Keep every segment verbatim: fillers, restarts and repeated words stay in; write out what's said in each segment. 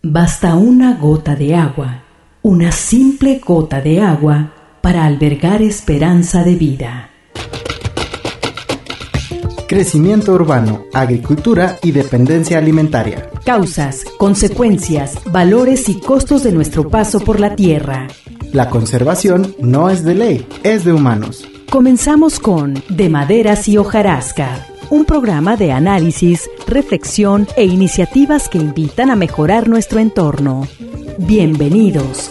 Basta una gota de agua, una simple gota de agua, para albergar esperanza de vida. Crecimiento urbano, agricultura y dependencia alimentaria. Causas, consecuencias, valores y costos de nuestro paso por la tierra. La conservación no es de ley, es de humanos. Comenzamos con De Maderas y Hojarasca, un programa de análisis, reflexión e iniciativas que invitan a mejorar nuestro entorno. Bienvenidos.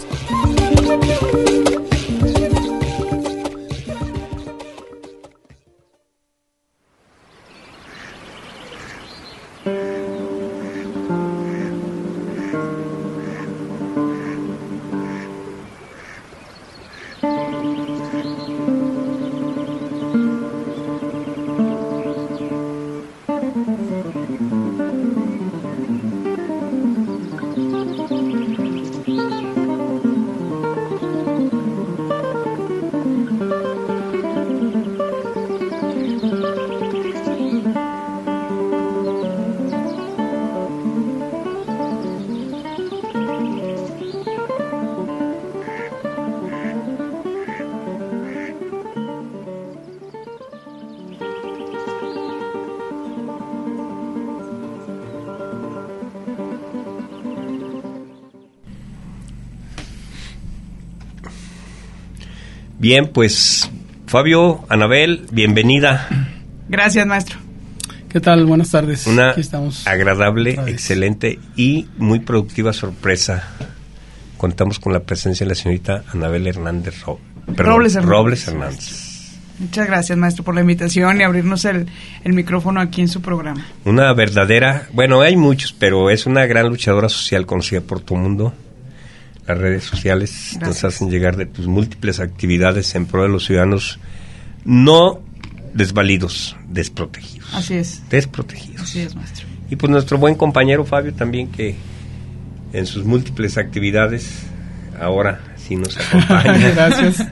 Bien, pues Fabio, Anabel, bienvenida. Gracias, maestro. ¿Qué tal? Buenas tardes. Una Aquí estamos. agradable, excelente y muy productiva sorpresa. Contamos con la presencia de la señorita Anabel Hernández Ro- perdón, Robles Hernández. Robles Hernández. Muchas gracias, maestro, por la invitación y abrirnos el, el micrófono aquí en su programa. Una verdadera, bueno, hay muchos, pero es una gran luchadora social conocida por todo el mundo. Las redes sociales Gracias. Nos hacen llegar de tus múltiples actividades en pro de los ciudadanos no desvalidos, desprotegidos. Así es. Desprotegidos. Así es, maestro. Y pues nuestro buen compañero Fabio también, que en sus múltiples actividades ahora sí nos acompaña. Gracias.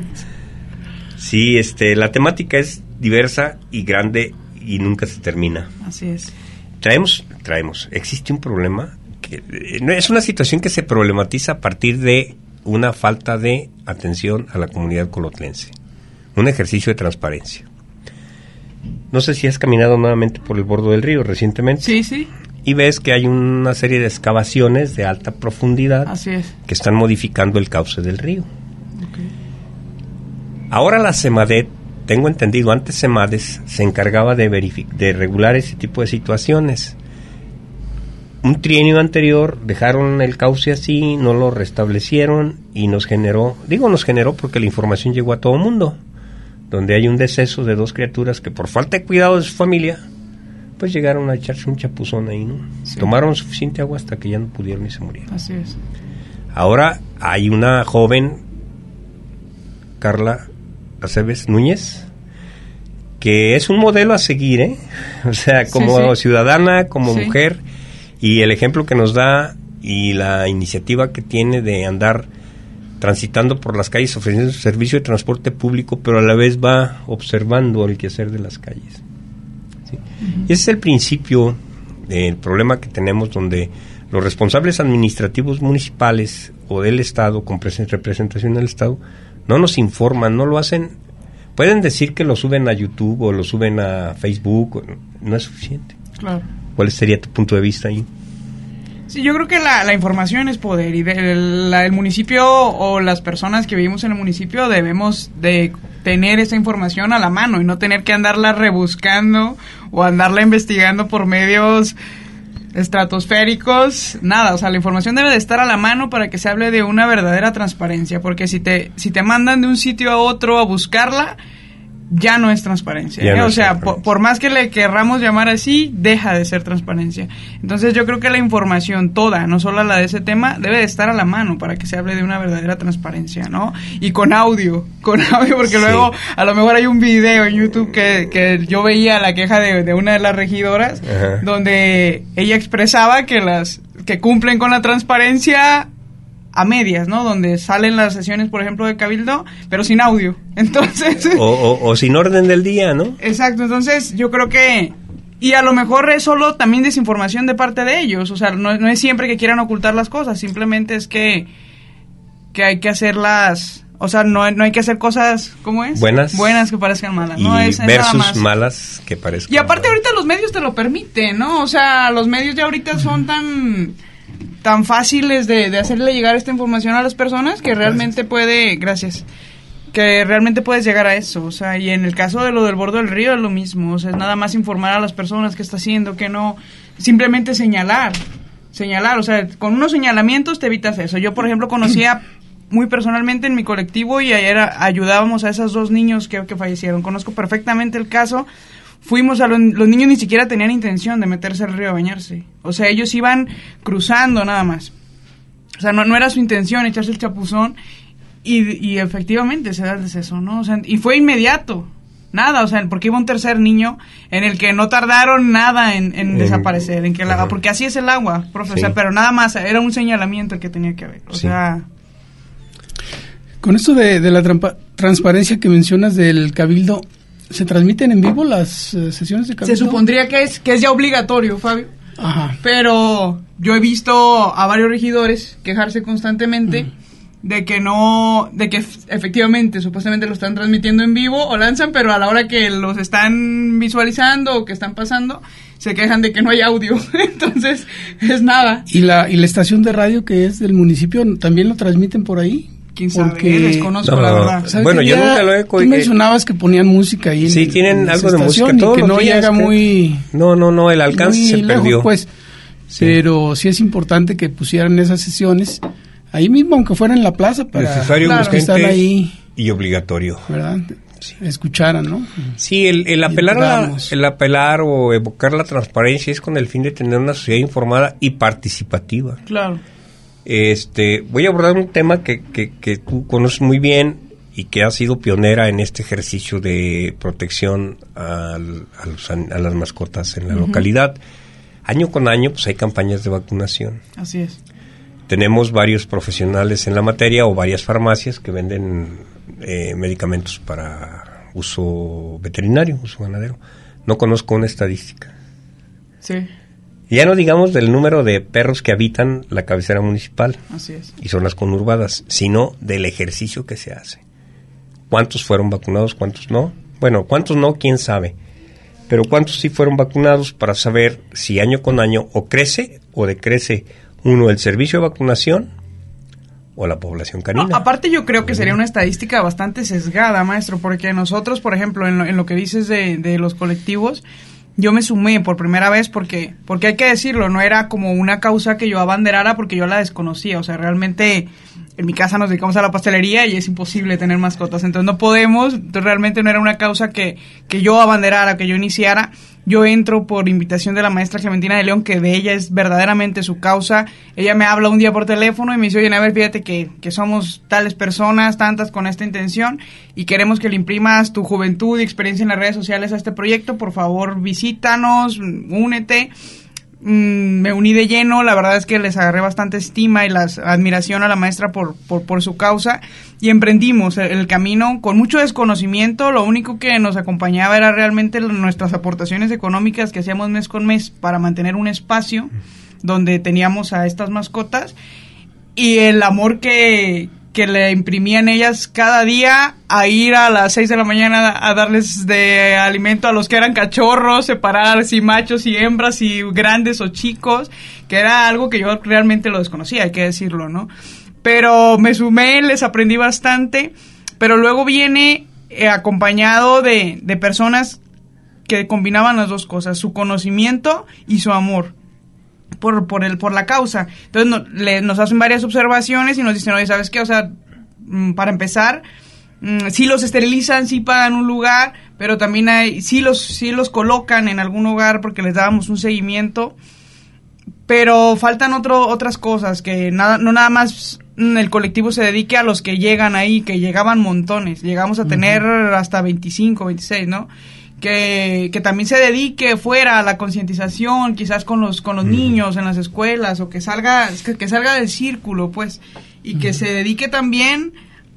Sí, este, la temática es diversa y grande y nunca se termina. Así es. Traemos, traemos, existe un problema que es una situación que se problematiza a partir de una falta de atención a la comunidad colotlense, un ejercicio de transparencia. No sé si has caminado nuevamente por el borde del río recientemente. Sí, sí. Y ves que hay una serie de excavaciones de alta profundidad. Así es. Que están modificando el cauce del río. Okay. Ahora la CEMADET, tengo entendido, antes CEMADES se encargaba de, verific- de regular ese tipo de situaciones. Un trienio anterior dejaron el cauce así, no lo restablecieron y nos generó, digo nos generó porque la información llegó a todo el mundo, donde hay un deceso de dos criaturas que por falta de cuidado de su familia, pues llegaron a echarse un chapuzón ahí, ¿no? Sí. Tomaron suficiente agua hasta que ya no pudieron y se murieron. Así es. Ahora hay una joven, Carla Aceves Núñez, que es un modelo a seguir, ¿eh? O sea, como sí, sí. ciudadana, como sí. mujer. Y el ejemplo que nos da y la iniciativa que tiene de andar transitando por las calles ofreciendo servicio de transporte público, pero a la vez va observando el quehacer de las calles. ¿Sí? Uh-huh. Y ese es el principio del problema que tenemos, donde los responsables administrativos municipales o del Estado, con representación del Estado, no nos informan, no lo hacen. Pueden decir que lo suben a YouTube o lo suben a Facebook, no es suficiente. Claro. ¿Cuál sería tu punto de vista ahí? Sí, yo creo que la, la información es poder y de, la, el municipio o las personas que vivimos en el municipio debemos de tener esa información a la mano y no tener que andarla rebuscando o andarla investigando por medios estratosféricos, nada, o sea, la información debe de estar a la mano para que se hable de una verdadera transparencia, porque si te si te mandan de un sitio a otro a buscarla, ya no es transparencia, ¿eh? no o sea, transparencia. Por, por más que le querramos llamar así, deja de ser transparencia. Entonces yo creo que la información toda, no solo la de ese tema, debe de estar a la mano para que se hable de una verdadera transparencia, ¿no? Y con audio, con audio, porque sí. luego a lo mejor hay un video en YouTube que, que yo veía la queja de, de una de las regidoras, Ajá. donde ella expresaba que las que cumplen con la transparencia a medias, ¿no? Donde salen las sesiones, por ejemplo, de Cabildo, pero sin audio. Entonces... O, o, o sin orden del día, ¿no? Exacto. Entonces, yo creo que Y a lo mejor es solo también desinformación de parte de ellos, o sea, no, no es siempre que quieran ocultar las cosas, simplemente es que, que hay que hacerlas, o sea, no, no hay que hacer cosas, ¿cómo es? Buenas. Buenas que parezcan malas, y ¿no? Es, es versus nada más. malas que parezcan Y aparte malas. ahorita los medios te lo permiten, ¿no? O sea, los medios ya ahorita son tan tan fáciles de, de hacerle llegar esta información a las personas que realmente gracias. puede, gracias, que realmente puedes llegar a eso, o sea, y en el caso de lo del borde del río es lo mismo, o sea, es nada más informar a las personas qué está haciendo, qué no, simplemente señalar, señalar, o sea, con unos señalamientos te evitas eso. Yo, por ejemplo, conocía muy personalmente en mi colectivo y ayer ayudábamos a esos dos niños que, que fallecieron, conozco perfectamente el caso. Fuimos a los, los niños ni siquiera tenían intención de meterse al río a bañarse. O sea, ellos iban cruzando nada más. O sea, no, no era su intención echarse el chapuzón y, y efectivamente se da el deceso, ¿no? O sea, y fue inmediato. Nada, o sea, porque iba un tercer niño en el que no tardaron nada en, en eh, desaparecer, en que el agua, porque así es el agua, profe, sí. O sea, pero nada más, era un señalamiento el que tenía que haber. O sí. sea... Con esto de, de la trampa, transparencia que mencionas del Cabildo, ¿se transmiten en vivo las uh, sesiones de Cabildo? Se supondría que es que es ya obligatorio, Fabio. Ajá. Pero yo he visto a varios regidores quejarse constantemente uh-huh. de que no, de que f- efectivamente, supuestamente lo están transmitiendo en vivo o lanzan, pero a la hora que los están visualizando o que están pasando, se quejan de que no hay audio. Entonces, es nada. ¿Y la, y la estación de radio que es del municipio también lo transmiten por ahí? ¿Quién sabe? Porque desconozco, no, la verdad. Bueno, yo nunca lo he... Tú mencionabas que ponían música ahí. Sí, en, tienen en algo de música todos y que no días, llega que... muy... No, no, no, el alcance se lejos, perdió. Pues, sí. Pero sí es importante que pusieran esas sesiones ahí mismo, aunque fuera en la plaza, para necesario, los que están ahí. Y obligatorio. ¿Verdad? Sí. Escucharan, ¿no? Sí, el, el apelar a, el apelar o evocar la transparencia es con el fin de tener una sociedad informada y participativa. Claro. Este, voy a abordar un tema que, que, que tú conoces muy bien y que has sido pionera en este ejercicio de protección al, a, los, a las mascotas en la uh-huh. localidad. Año con año, pues hay campañas de vacunación. Así es. Tenemos varios profesionales en la materia o varias farmacias que venden eh, medicamentos para uso veterinario, uso ganadero. No conozco una estadística. Sí. Ya no digamos del número de perros que habitan la cabecera municipal. Así es. Y zonas conurbadas, sino del ejercicio que se hace. ¿Cuántos fueron vacunados, cuántos no? Bueno, cuántos no, quién sabe. Pero cuántos sí fueron vacunados para saber si año con año o crece o decrece uno el servicio de vacunación o la población canina. No, aparte yo creo que sería una estadística bastante sesgada, maestro, porque nosotros, por ejemplo, en lo, en lo que dices de, de los colectivos, yo me sumé por primera vez porque, porque hay que decirlo, no era como una causa que yo abanderara porque yo la desconocía, o sea, realmente en mi casa nos dedicamos a la pastelería y es imposible tener mascotas, entonces no podemos, entonces realmente no era una causa que, que yo abanderara, que yo iniciara. Yo entro por invitación de la maestra Clementina de León, que de ella es verdaderamente su causa. Ella me habla un día por teléfono y me dice, oye, a ver, fíjate que, que somos tales personas, tantas con esta intención, y queremos que le imprimas tu juventud y experiencia en las redes sociales a este proyecto. Por favor, visítanos, únete. Mm, me uní de lleno, la verdad es que les agarré bastante estima y las admiración a la maestra por, por, por su causa, y emprendimos el, el camino con mucho desconocimiento. Lo único que nos acompañaba era realmente nuestras aportaciones económicas que hacíamos mes con mes para mantener un espacio donde teníamos a estas mascotas, y el amor que, que le imprimían ellas cada día a ir a las seis de la mañana a darles de alimento a los que eran cachorros, separar si machos y hembras, si grandes o chicos, que era algo que yo realmente lo desconocía, hay que decirlo, ¿no? Pero me sumé, les aprendí bastante, pero luego viene eh, acompañado de, de personas que combinaban las dos cosas, su conocimiento y su amor por por el por la causa. Entonces no, le, nos hacen varias observaciones y nos dicen, oye, ¿sabes qué? O sea, mm, para empezar, mm, sí los esterilizan, sí pagan un lugar, pero también hay, sí los, sí los colocan en algún hogar porque les dábamos un seguimiento, pero faltan otro, otras cosas, que nada, no nada más el colectivo se dedique a los que llegan ahí, que llegaban montones, llegamos a tener uh-huh. hasta veinticinco, veintiséis, ¿no? Que, que también se dedique fuera a la concientización, quizás con los con los uh-huh. niños en las escuelas, o que salga que, que salga del círculo, pues, y uh-huh. que se dedique también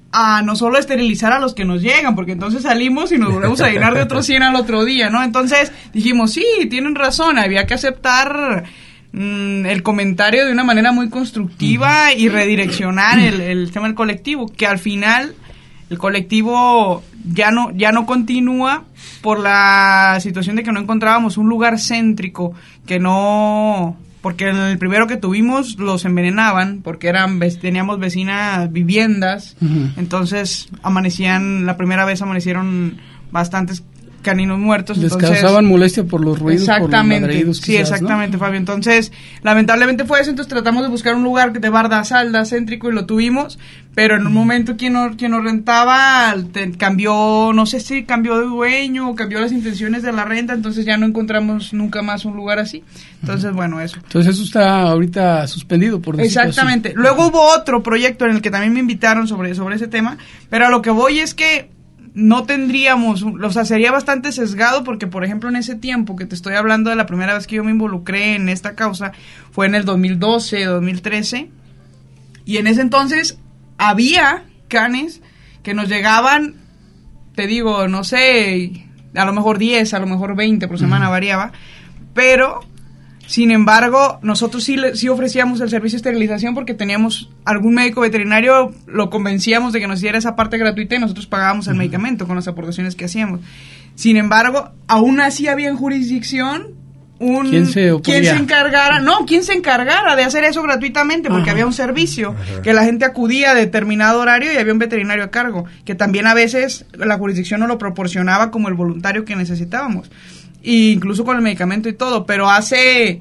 a no solo esterilizar a los que nos llegan, porque entonces salimos y nos volvemos a llenar de otros cien al otro día, ¿no? Entonces dijimos, sí, tienen razón, había que aceptar mmm, el comentario de una manera muy constructiva y redireccionar el, el tema del colectivo, que al final el colectivo ya no, ya no continúa por la situación de que no encontrábamos un lugar céntrico, que no... Porque en el primero que tuvimos los envenenaban, porque eran teníamos vecinas viviendas, uh-huh. Entonces amanecían, la primera vez amanecieron bastantes caninos muertos. Les entonces, causaban molestia por los ruidos, exactamente, por los ladridos, sí, quizás, exactamente, ¿no? Fabio. Entonces, lamentablemente fue eso, entonces tratamos de buscar un lugar de barda salda, céntrico, y lo tuvimos, pero en un momento quien nos, quien nos rentaba te, cambió, no sé si cambió de dueño o cambió las intenciones de la renta, entonces ya no encontramos nunca más un lugar así. Entonces, bueno, eso. Entonces eso está ahorita suspendido, por decirlo así. Exactamente. Luego hubo otro proyecto en el que también me invitaron sobre, sobre ese tema, pero a lo que voy es que no tendríamos, o sea, sería bastante sesgado porque, por ejemplo, en ese tiempo que te estoy hablando de la primera vez que yo me involucré en esta causa, fue en el dos mil doce, dos mil trece, y en ese entonces había canes que nos llegaban, te digo, no sé, a lo mejor diez, a lo mejor veinte por semana, uh-huh. variaba, pero... Sin embargo, nosotros sí, sí ofrecíamos el servicio de esterilización porque teníamos algún médico veterinario, lo convencíamos de que nos diera esa parte gratuita y nosotros pagábamos el uh-huh. medicamento con las aportaciones que hacíamos. Sin embargo, aún así había en jurisdicción un... ¿Quién se ¿Quién se encargara? No, ¿quién se encargara de hacer eso gratuitamente? Porque uh-huh. había un servicio uh-huh. que la gente acudía a determinado horario y había un veterinario a cargo, que también a veces la jurisdicción no lo proporcionaba como el voluntario que necesitábamos. Y incluso con el medicamento y todo, pero hace,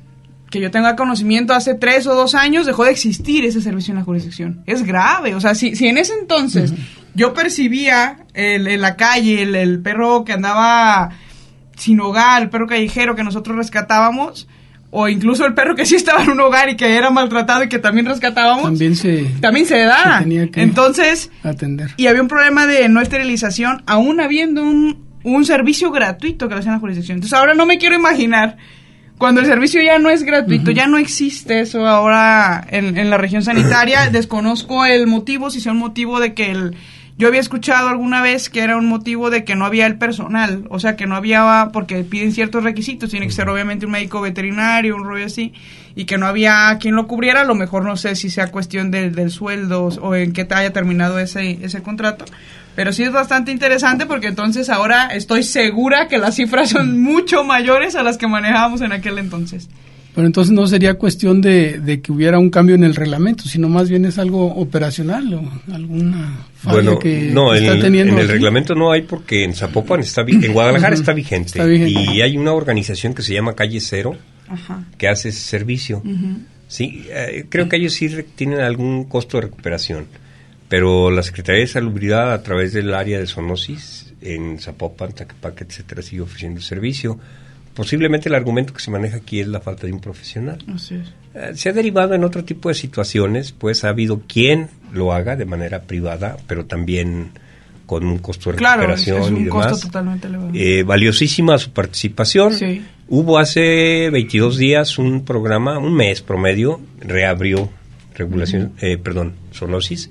que yo tenga conocimiento, hace tres o dos años dejó de existir ese servicio en la jurisdicción. Es grave, o sea, si, si en ese entonces uh-huh. yo percibía el, en la calle el, el perro que andaba sin hogar, el perro callejero que nosotros rescatábamos, o incluso el perro que sí estaba en un hogar y que era maltratado y que también rescatábamos, también se, también se da. Se tenía que entonces, atender. Y había un problema de no esterilización, aún habiendo un... un servicio gratuito que lo hacía en la jurisdicción. Entonces ahora no me quiero imaginar cuando el servicio ya no es gratuito, uh-huh. ya no existe eso ahora en, en la región sanitaria. Desconozco el motivo, si sea un motivo de que el... Yo había escuchado alguna vez que era un motivo de que no había el personal, o sea que no había, porque piden ciertos requisitos, tiene que ser obviamente un médico veterinario, un rollo así, y que no había quien lo cubriera. A lo mejor no sé si sea cuestión del, del sueldo o en qué haya terminado ese, ese contrato. Pero sí es bastante interesante porque entonces ahora estoy segura que las cifras son mucho mayores a las que manejábamos en aquel entonces. Pero entonces no sería cuestión de, de que hubiera un cambio en el reglamento, sino más bien es algo operacional o alguna falla bueno, que no, está el, teniendo. en el aquí. reglamento no hay porque en Zapopan está, en Guadalajara uh-huh. está, vigente, está vigente y hay una organización que se llama Calle Cero Ajá. que hace ese servicio. Uh-huh. Sí, eh, creo que ellos sí re- tienen algún costo de recuperación, pero la Secretaría de Salubridad a través del área de zoonosis en Zapopan, Tlaquepaque, etcétera, sigue ofreciendo el servicio. Posiblemente el argumento que se maneja aquí es la falta de un profesional. Así es. Eh, se ha derivado en otro tipo de situaciones, pues ha habido quien lo haga de manera privada, pero también con un costo de claro, recuperación es un y demás. costo totalmente elevado. Eh, valiosísima su participación. Sí. Hubo hace veintidós días un programa, un mes promedio, reabrió regulación, uh-huh. eh, perdón, zoonosis.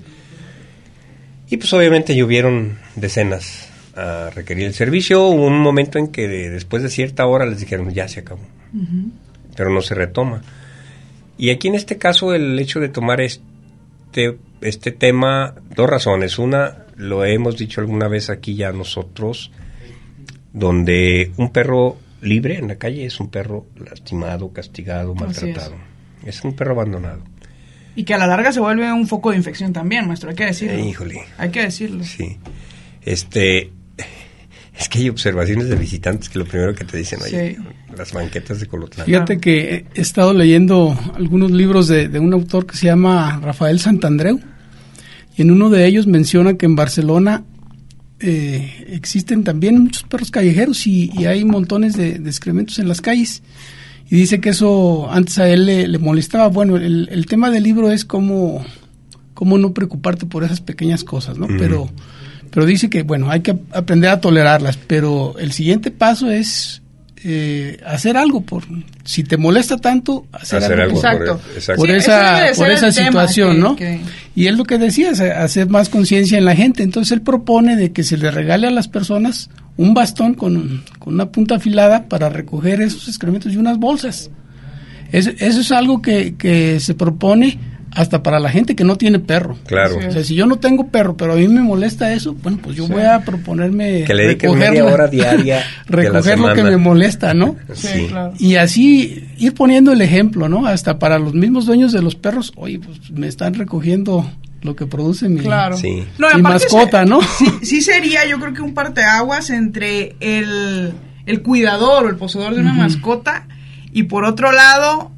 Y pues obviamente llovieron decenas a requerir el servicio. Hubo un momento en que de, después de cierta hora les dijeron ya se acabó, uh-huh. pero no se retoma. Y aquí en este caso el hecho de tomar este este tema, dos razones. Una, lo hemos dicho alguna vez aquí ya nosotros, donde un perro libre en la calle es un perro lastimado, castigado, maltratado. Es. es un perro abandonado. Y que a la larga se vuelve un foco de infección también, maestro, hay que decirlo. Eh, híjole. Hay que decirlo. Sí. Este... Es que hay observaciones de visitantes que lo primero que te dicen, oye, sí. las banquetas de Colotlán. Fíjate que he estado leyendo algunos libros de, de un autor que se llama Rafael Santandreu, y en uno de ellos menciona que en Barcelona eh, existen también muchos perros callejeros y, y hay montones de, de excrementos en las calles. Y dice que eso antes a él le, le molestaba. Bueno, el, el tema del libro es cómo, cómo no preocuparte por esas pequeñas cosas, ¿no? Mm. Pero... Pero dice que, bueno, hay que aprender a tolerarlas, pero el siguiente paso es eh, hacer algo por, si te molesta tanto, hacer, hacer algo, algo por, por, exacto. por sí, esa, por esa situación, que, ¿no? Que... Y es lo que decías, hacer más conciencia en la gente. Entonces él propone de que se le regale a las personas un bastón con, con una punta afilada para recoger esos excrementos y unas bolsas. Eso, eso es algo que, que se propone hasta para la gente que no tiene perro. Claro. O sea, si yo no tengo perro, pero a mí me molesta eso, bueno, pues yo sí. voy a proponerme que le dediquen media hora diaria recoger lo que me molesta, ¿no? Sí, sí, claro. Y así ir poniendo el ejemplo, ¿no? Hasta para los mismos dueños de los perros, oye, pues me están recogiendo lo que produce mi, claro. sí. no, mi mascota, se, ¿no? Sí, sí sería, yo creo que un parteaguas entre el, el cuidador o el poseedor de una uh-huh. mascota y por otro lado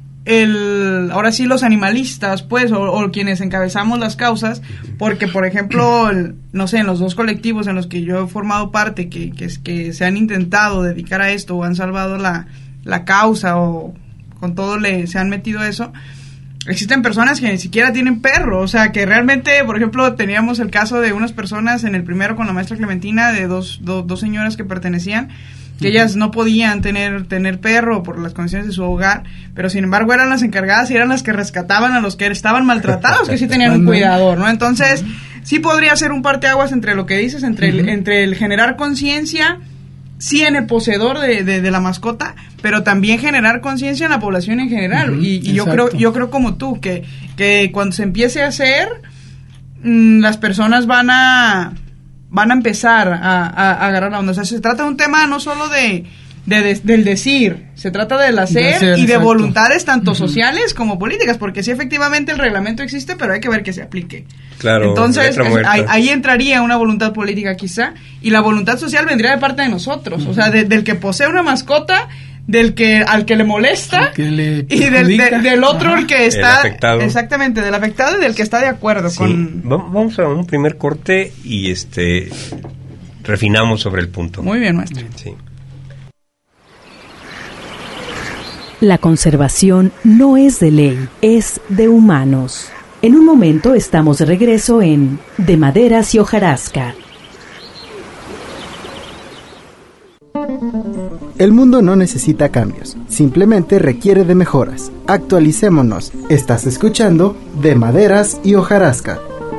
el ahora sí los animalistas, pues, o, o quienes encabezamos las causas, porque por ejemplo, el, no sé, en los dos colectivos en los que yo he formado parte, que, que, que se han intentado dedicar a esto o han salvado la, la causa o con todo le se han metido eso, existen personas que ni siquiera tienen perro, o sea, que realmente, por ejemplo, teníamos el caso de unas personas en el primero con la maestra Clementina, de dos, do, dos señoras que pertenecían, que ellas no podían tener tener perro por las condiciones de su hogar, pero sin embargo eran las encargadas y eran las que rescataban a los que estaban maltratados, que sí tenían un cuidador, ¿no? Entonces, sí podría ser un parteaguas entre lo que dices, entre el, entre el generar conciencia, sí en el poseedor de, de, de la mascota, pero también generar conciencia en la población en general. Uh-huh, y y yo creo yo creo como tú, que, que cuando se empiece a hacer, mmm, las personas van a... van a empezar a, a, a agarrar la onda. O sea, se trata de un tema no solo de, de, de del decir, se trata del hacer, de hacer y de exacto. voluntades tanto uh-huh. sociales como políticas, porque sí, efectivamente el reglamento existe, pero hay que ver que se aplique. Claro. Entonces, es, ahí, ahí entraría una voluntad política quizá, y la voluntad social vendría de parte de nosotros, uh-huh. o sea, de, del que posee una mascota, del que al que le molesta que le y del, de, del otro el que está el afectado. Exactamente, del afectado y del que está de acuerdo sí. con vamos a un primer corte y este refinamos sobre el punto. Muy bien, maestro. Sí. La conservación no es de ley, es de humanos. En un momento estamos de regreso en De Maderas y Hojarasca. El mundo no necesita cambios, simplemente requiere de mejoras. Actualicémonos. Estás escuchando De Maderas y Hojarasca.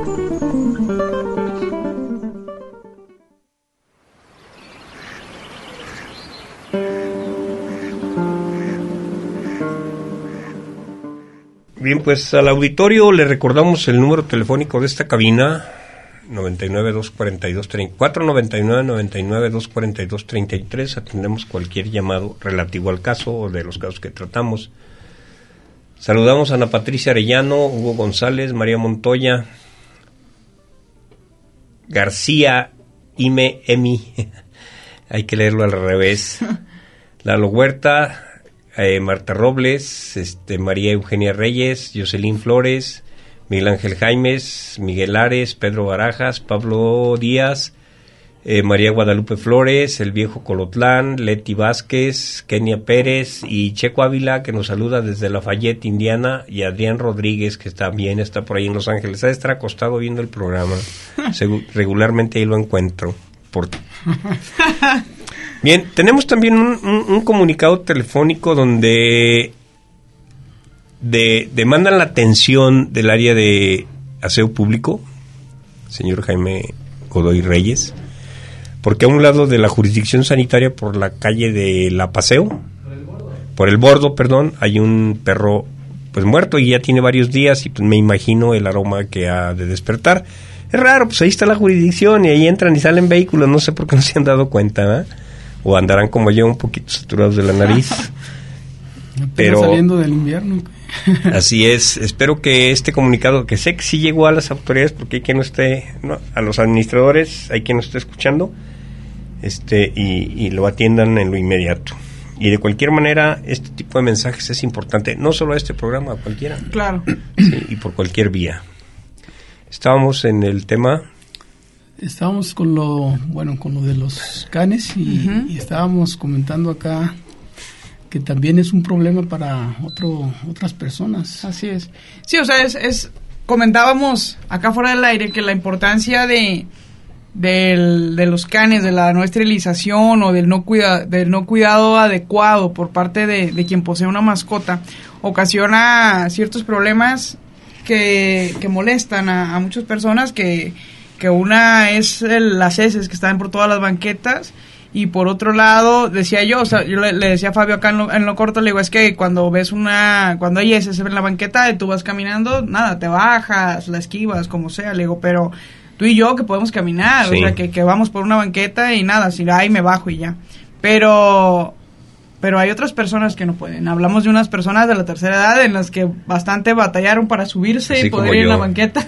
Bien, pues al auditorio le recordamos el número telefónico de esta cabina, noventa y nueve, dos cuarenta y dos, treinta y cuatro, noventa y nueve, noventa y nueve, dos cuarenta y dos, treinta y tres. Atendemos cualquier llamado relativo al caso o de los casos que tratamos. Saludamos a Ana Patricia Arellano, Hugo González, María Montoya, García, Ime, Emi, hay que leerlo al revés, Lalo Huerta, eh, Marta Robles, este, María Eugenia Reyes, Jocelyn Flores, Miguel Ángel Jaimes, Miguel Ares, Pedro Barajas, Pablo Díaz, eh, María Guadalupe Flores, el viejo Colotlán, Leti Vázquez, Kenia Pérez y Checo Ávila, que nos saluda desde Lafayette, Indiana, y Adrián Rodríguez, que también está por ahí en Los Ángeles. Ha de estar acostado viendo el programa. Segu- regularmente ahí lo encuentro. Por... Bien, tenemos también un, un, un comunicado telefónico donde... De, demandan la atención del área de aseo público, señor Jaime Godoy Reyes, porque a un lado de la jurisdicción sanitaria por la calle de La Paseo, por el bordo, por el bordo perdón, hay un perro pues muerto y ya tiene varios días y pues me imagino el aroma que ha de despertar. Es raro, pues ahí está la jurisdicción y ahí entran y salen vehículos, no sé por qué no se han dado cuenta, ¿eh? O andarán como yo un poquito saturados de la nariz. Pero saliendo del invierno. Así es, espero que este comunicado, que sé que sí llegó a las autoridades, porque hay quien no esté, no, a los administradores, hay quien no esté escuchando, este y, y lo atiendan en lo inmediato. Y de cualquier manera, este tipo de mensajes es importante, no solo a este programa, a cualquiera. Claro. Sí, y por cualquier vía. Estábamos en el tema... Estábamos con lo, bueno, con lo de los canes y, uh-huh. y estábamos comentando acá que también es un problema para otro, otras personas. Así es. Sí, o sea, es, es comentábamos acá fuera del aire que la importancia de, del, de los canes, de la no esterilización o del no, cuida, del no cuidado adecuado por parte de, de quien posee una mascota, ocasiona ciertos problemas que, que molestan a, a muchas personas, que, que una es el, las heces que están por todas las banquetas, y por otro lado, decía yo, o sea, yo le, le decía a Fabio acá en lo, en lo corto, le digo, es que cuando ves una, cuando hay heces en la banqueta y tú vas caminando, nada, te bajas, la esquivas, como sea, le digo, pero tú y yo que podemos caminar, sí. O sea, que, que vamos por una banqueta y nada, si ay, me bajo y ya. Pero, pero hay otras personas que no pueden. Hablamos de unas personas de la tercera edad en las que bastante batallaron para subirse así y poder ir en la banqueta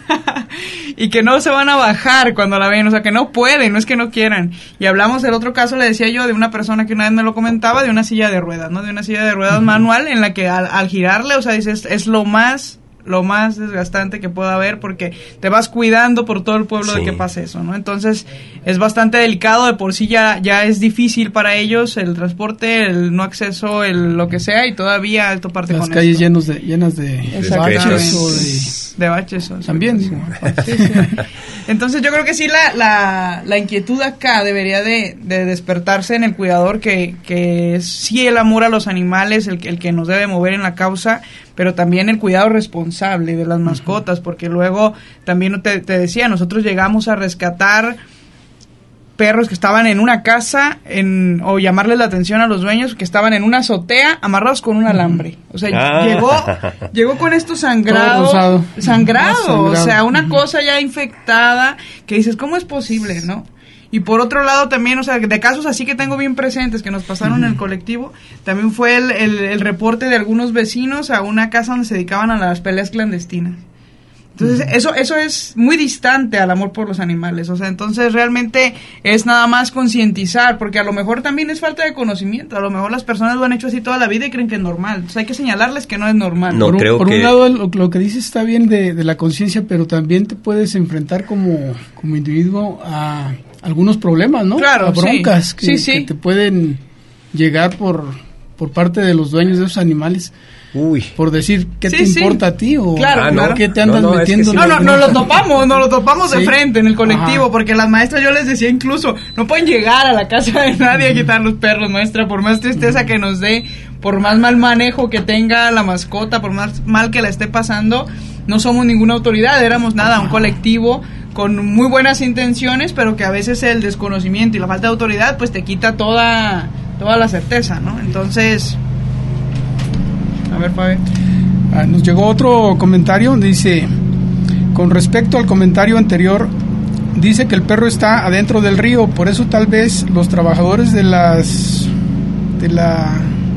y que no se van a bajar cuando la ven, o sea, que no pueden, no es que no quieran. Y hablamos del otro caso, le decía yo, de una persona que una vez me lo comentaba, de una silla de ruedas, ¿no? De una silla de ruedas uh-huh. manual en la que al, al girarle, o sea, dices, es lo más... lo más desgastante que pueda haber, porque te vas cuidando por todo el pueblo sí. de que pase eso, ¿no? Entonces es bastante delicado, de por sí ya, ya es difícil para ellos el transporte, el no acceso, el lo que sea, y todavía esto parte las con calles esto. llenos de, llenas de, de baches o de, de baches o también digo. Sí, sí. Entonces yo creo que sí la, la, la inquietud acá debería de, de despertarse en el cuidador, que, que es sí el amor a los animales el, el que nos debe mover en la causa, pero también el cuidado responsable de las mascotas, porque luego también te, te decía, nosotros llegamos a rescatar perros que estaban en una casa, en, o llamarles la atención a los dueños, que estaban en una azotea amarrados con un alambre. O sea, ah. llegó llegó con esto sangrado, sangrado, sangrado, o sea, una uh-huh. cosa ya infectada, que dices, ¿cómo es posible, no? Y por otro lado también, o sea, de casos así que tengo bien presentes que nos pasaron uh-huh. en el colectivo, también fue el, el, el reporte de algunos vecinos a una casa donde se dedicaban a las peleas clandestinas. Entonces, uh-huh. eso eso es muy distante al amor por los animales, o sea, entonces realmente es nada más concientizar, porque a lo mejor también es falta de conocimiento, a lo mejor las personas lo han hecho así toda la vida y creen que es normal, entonces hay que señalarles que no es normal. No, por un, creo por que... un lado, lo, lo que dices está bien de, de la conciencia, pero también te puedes enfrentar como, como individuo a algunos problemas, ¿no? Claro, a broncas sí. Que, Sí, sí. que te pueden llegar por, por parte de los dueños de esos animales. Uy. Por decir, ¿qué sí, te sí. importa a ti? O claro, ah, claro. ¿qué te andas no, no, metiendo? Es que sí. No, no, no lo topamos, no lo topamos ¿Sí? de frente en el colectivo, Ajá. porque las maestras, yo les decía incluso, no pueden llegar a la casa de nadie a quitar los perros, maestra, por más tristeza que nos dé, por más mal manejo que tenga la mascota, por más mal que la esté pasando, no somos ninguna autoridad, éramos nada, un colectivo con muy buenas intenciones, pero que a veces el desconocimiento y la falta de autoridad pues te quita toda toda la certeza, ¿no? Entonces, a ver, Fabi. Ah, nos llegó otro comentario, dice, con respecto al comentario anterior, dice que el perro está adentro del río, por eso tal vez los trabajadores de las de la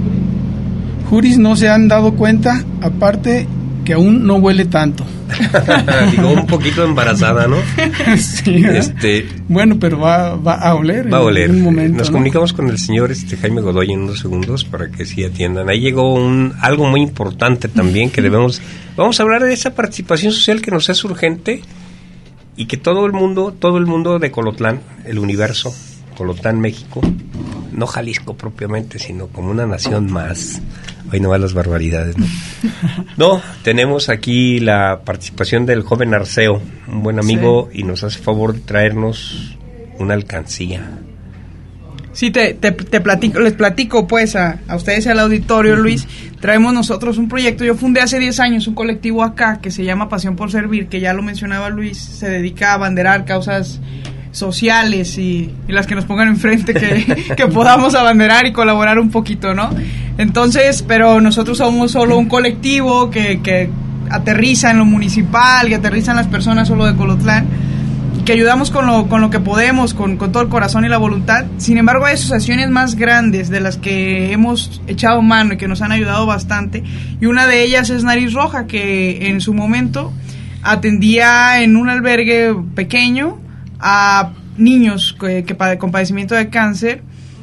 Juris no se han dado cuenta, aparte que aún no huele tanto. Digo, un poquito embarazada, ¿no? Sí, este, bueno, pero va, va a oler. Va a oler. En un momento, Nos ¿no? comunicamos con el señor este Jaime Godoy en unos segundos para que sí atiendan. Ahí llegó un algo muy importante también que debemos... Vamos a hablar de esa participación social que nos es urgente y que todo el mundo, todo el mundo de Colotlán, el universo, Colotlán, México, no Jalisco propiamente, sino como una nación más... Hoy no van las barbaridades, ¿no? No, tenemos aquí la participación del joven Arceo, un buen amigo, sí. y nos hace favor de traernos una alcancía. Sí, te, te, te platico, les platico pues a, a ustedes y al auditorio, uh-huh. Luis, traemos nosotros un proyecto, yo fundé hace diez años un colectivo acá que se llama Pasión por Servir, que ya lo mencionaba Luis, se dedica a abanderar causas sociales y, y las que nos pongan enfrente que, que podamos abanderar y colaborar un poquito, ¿no? Entonces, pero nosotros somos solo un colectivo que, que aterriza en lo municipal, que aterriza en las personas solo de Colotlán, y que ayudamos con lo, con lo que podemos, con, con todo el corazón y la voluntad. Sin embargo, hay asociaciones más grandes de las que hemos echado mano y que nos han ayudado bastante, y una de ellas es Nariz Roja, que en su momento atendía en un albergue pequeño a niños que, que con padecimiento de cáncer,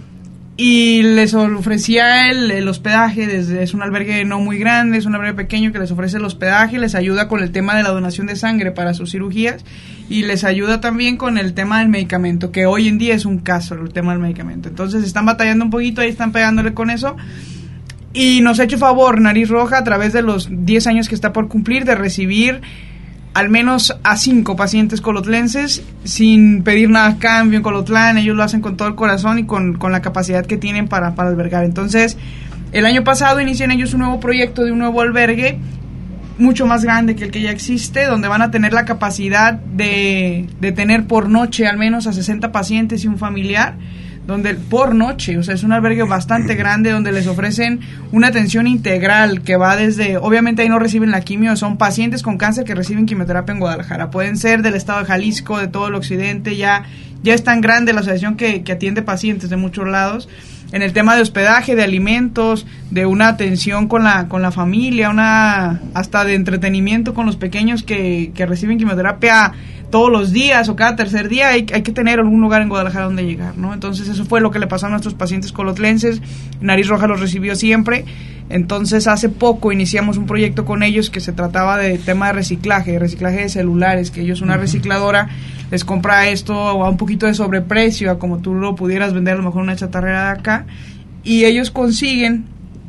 y les ofrecía el, el hospedaje. Desde, es un albergue no muy grande, es un albergue pequeño que les ofrece el hospedaje, les ayuda con el tema de la donación de sangre para sus cirugías, y les ayuda también con el tema del medicamento, que hoy en día es un caso el tema del medicamento. Entonces están batallando un poquito, ahí están pegándole con eso, y nos ha hecho favor Nariz Roja a través de los diez años que está por cumplir de recibir al menos a cinco pacientes colotlenses sin pedir nada a cambio en Colotlán. Ellos lo hacen con todo el corazón y con, con la capacidad que tienen para, para albergar. Entonces, el año pasado inician ellos un nuevo proyecto de un nuevo albergue mucho más grande que el que ya existe, donde van a tener la capacidad de, de tener por noche al menos a sesenta pacientes y un familiar, donde por noche, o sea, es un albergue bastante grande donde les ofrecen una atención integral que va desde, obviamente ahí no reciben la quimio, son pacientes con cáncer que reciben quimioterapia en Guadalajara, pueden ser del estado de Jalisco, de todo el occidente, ya, ya es tan grande la asociación que, que atiende pacientes de muchos lados. En el tema de hospedaje, de alimentos, de una atención con la con la familia, una hasta de entretenimiento con los pequeños que, que reciben quimioterapia todos los días o cada tercer día, hay, hay que tener algún lugar en Guadalajara donde llegar, ¿no? Entonces eso fue lo que le pasó a nuestros pacientes colotlenses. Nariz Roja los recibió siempre. Entonces hace poco iniciamos un proyecto con ellos que se trataba de tema de reciclaje, de reciclaje de celulares, que ellos, una recicladora, les compra esto a un poquito de sobreprecio, a como tú lo pudieras vender a lo mejor una chatarrera de acá, y ellos consiguen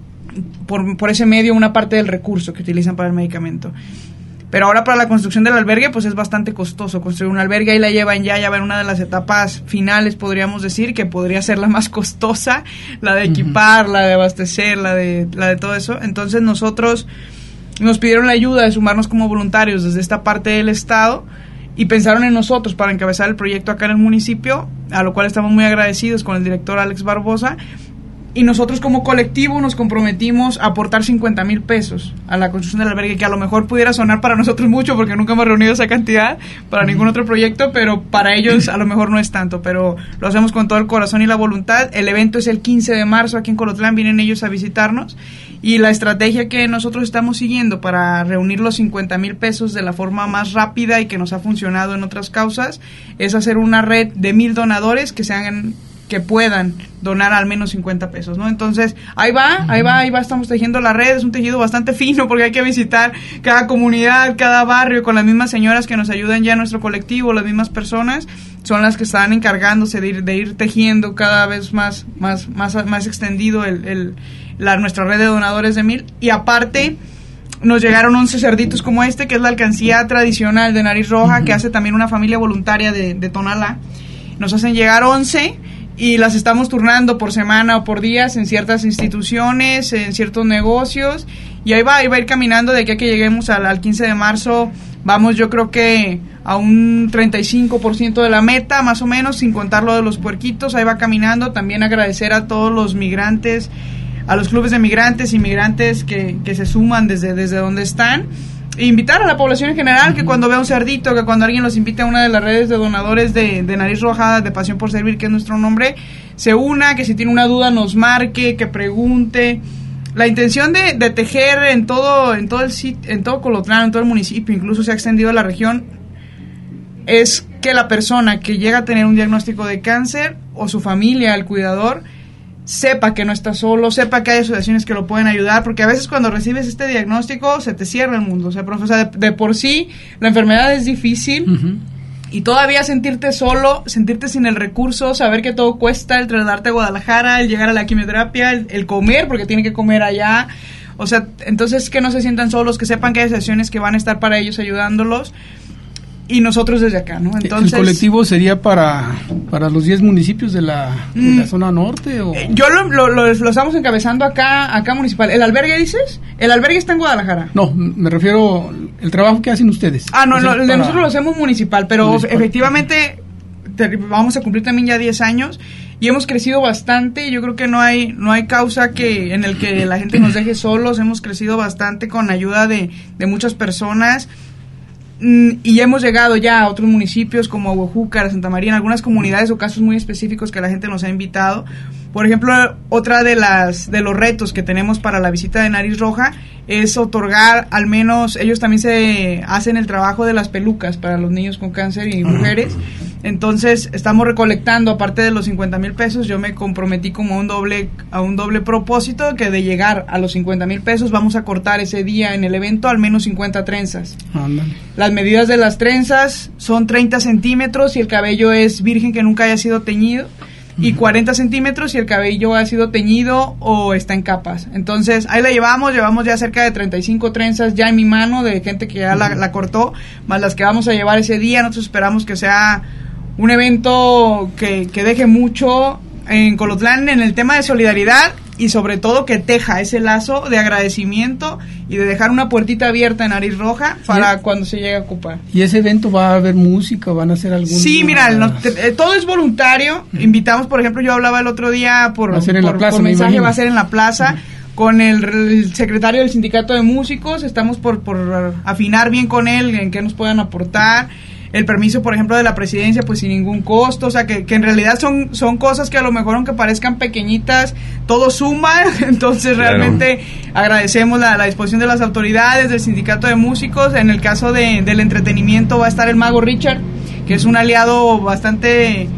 por, por ese medio una parte del recurso que utilizan para el medicamento. Pero ahora para la construcción del albergue pues es bastante costoso construir un albergue, ahí la llevan ya, ya va en una de las etapas finales, podríamos decir, que podría ser la más costosa, la de equipar, uh-huh. la de abastecer, la de, la de todo eso. Entonces nosotros nos pidieron la ayuda de sumarnos como voluntarios desde esta parte del estado y pensaron en nosotros para encabezar el proyecto acá en el municipio, a lo cual estamos muy agradecidos con el director Alex Barbosa. Y nosotros como colectivo nos comprometimos a aportar cincuenta mil pesos a la construcción del albergue, que a lo mejor pudiera sonar para nosotros mucho porque nunca hemos reunido esa cantidad para uh-huh. ningún otro proyecto, pero para ellos a lo mejor no es tanto, pero lo hacemos con todo el corazón y la voluntad. El evento es el quince de marzo aquí en Colotlán, vienen ellos a visitarnos y la estrategia que nosotros estamos siguiendo para reunir los cincuenta mil pesos de la forma más rápida y que nos ha funcionado en otras causas es hacer una red de mil donadores que sean que puedan donar al menos cincuenta pesos, ¿no? Entonces, ahí va, ahí va, ahí va, estamos tejiendo la red, es un tejido bastante fino porque hay que visitar cada comunidad, cada barrio con las mismas señoras que nos ayudan ya en nuestro colectivo, las mismas personas, son las que están encargándose de ir, de ir tejiendo cada vez más, más, más, más extendido el, el, la, nuestra red de donadores de mil, y aparte nos llegaron once cerditos como este, que es la alcancía tradicional de Nariz Roja, uh-huh. que hace también una familia voluntaria de, de Tonalá, nos hacen llegar once, y las estamos turnando por semana o por días en ciertas instituciones, en ciertos negocios, y ahí va, ahí va a ir caminando de aquí a que lleguemos al, al quince de marzo, vamos yo creo que a un treinta y cinco por ciento de la meta, más o menos, sin contar lo de los puerquitos, ahí va caminando. También agradecer a todos los migrantes, a los clubes de migrantes y migrantes que, que se suman desde, desde donde están. E invitar a la población en general que cuando vea un cerdito, que cuando alguien los invite a una de las redes de donadores de, de Nariz Roja, de Pasión por Servir, que es nuestro nombre, se una, que si tiene una duda nos marque, que pregunte. La intención de, de tejer en todo, en todo el sitio, en todo Colotlán, en todo el municipio, incluso se ha extendido a la región, es que la persona que llega a tener un diagnóstico de cáncer o su familia, el cuidador, sepa que no está solo, sepa que hay asociaciones que lo pueden ayudar, porque a veces cuando recibes este diagnóstico se te cierra el mundo, o sea, profe, o sea, de, de por sí la enfermedad es difícil, uh-huh. y todavía sentirte solo, sentirte sin el recurso, saber que todo cuesta, el trasladarte a Guadalajara, el llegar a la quimioterapia, el, el comer, porque tiene que comer allá, o sea, entonces que no se sientan solos, que sepan que hay asociaciones que van a estar para ellos ayudándolos, y nosotros desde acá, ¿no? Entonces, ¿el colectivo sería para, para los diez municipios de la, de mm, la zona norte? O? Eh, yo lo, lo, lo, lo estamos encabezando acá acá municipal. ¿El albergue dices? El albergue está en Guadalajara. No, me refiero el trabajo que hacen ustedes. Ah, no, o sea, no el de nosotros lo hacemos municipal, pero municipal. Efectivamente te, vamos a cumplir también ya diez años y hemos crecido bastante. Yo creo que no hay no hay causa que en el que la gente nos deje solos. Hemos crecido bastante con ayuda de, de muchas personas. Y hemos llegado ya a otros municipios como Huejúcar, Santa María, en algunas comunidades o casos muy específicos que la gente nos ha invitado. Por ejemplo, otra de las de los retos que tenemos para la visita de Nariz Roja es otorgar, al menos, ellos también se hacen el trabajo de las pelucas para los niños con cáncer y mujeres. Entonces, estamos recolectando, aparte de los cincuenta mil pesos, yo me comprometí como a un doble, a un doble propósito, que de llegar a los cincuenta mil pesos vamos a cortar ese día en el evento al menos cincuenta trenzas. Ándale. Las medidas de las trenzas son treinta centímetros y el cabello es virgen, que nunca haya sido teñido. y cuarenta centímetros y el cabello ha sido teñido o está en capas. Entonces, ahí la llevamos, llevamos ya cerca de treinta y cinco trenzas ya en mi mano de gente que ya uh-huh. la, la cortó, más las que vamos a llevar ese día. Nosotros esperamos que sea un evento que, que deje mucho en Colotlán en el tema de solidaridad y sobre todo que teja ese lazo de agradecimiento y de dejar una puertita abierta en Nariz Roja para cuando se llegue a ocupar. ¿Y ese evento va a haber música? ¿Van a hacer algún...? Sí, mira, no, te, todo es voluntario. Uh-huh. Invitamos, por ejemplo, yo hablaba el otro día por, va a ser en por, la plaza, por mensaje, imagino. Va a ser en la plaza. Uh-huh. Con el, el secretario del sindicato de músicos, estamos por, por afinar bien con él en qué nos puedan aportar. El permiso, por ejemplo, de la presidencia, pues sin ningún costo, o sea, que, que en realidad son, son cosas que a lo mejor, aunque parezcan pequeñitas, todo suma. Entonces, claro, realmente agradecemos la, la disposición de las autoridades, del sindicato de músicos. En el caso de, del entretenimiento va a estar el Mago Richard, que es un aliado bastante...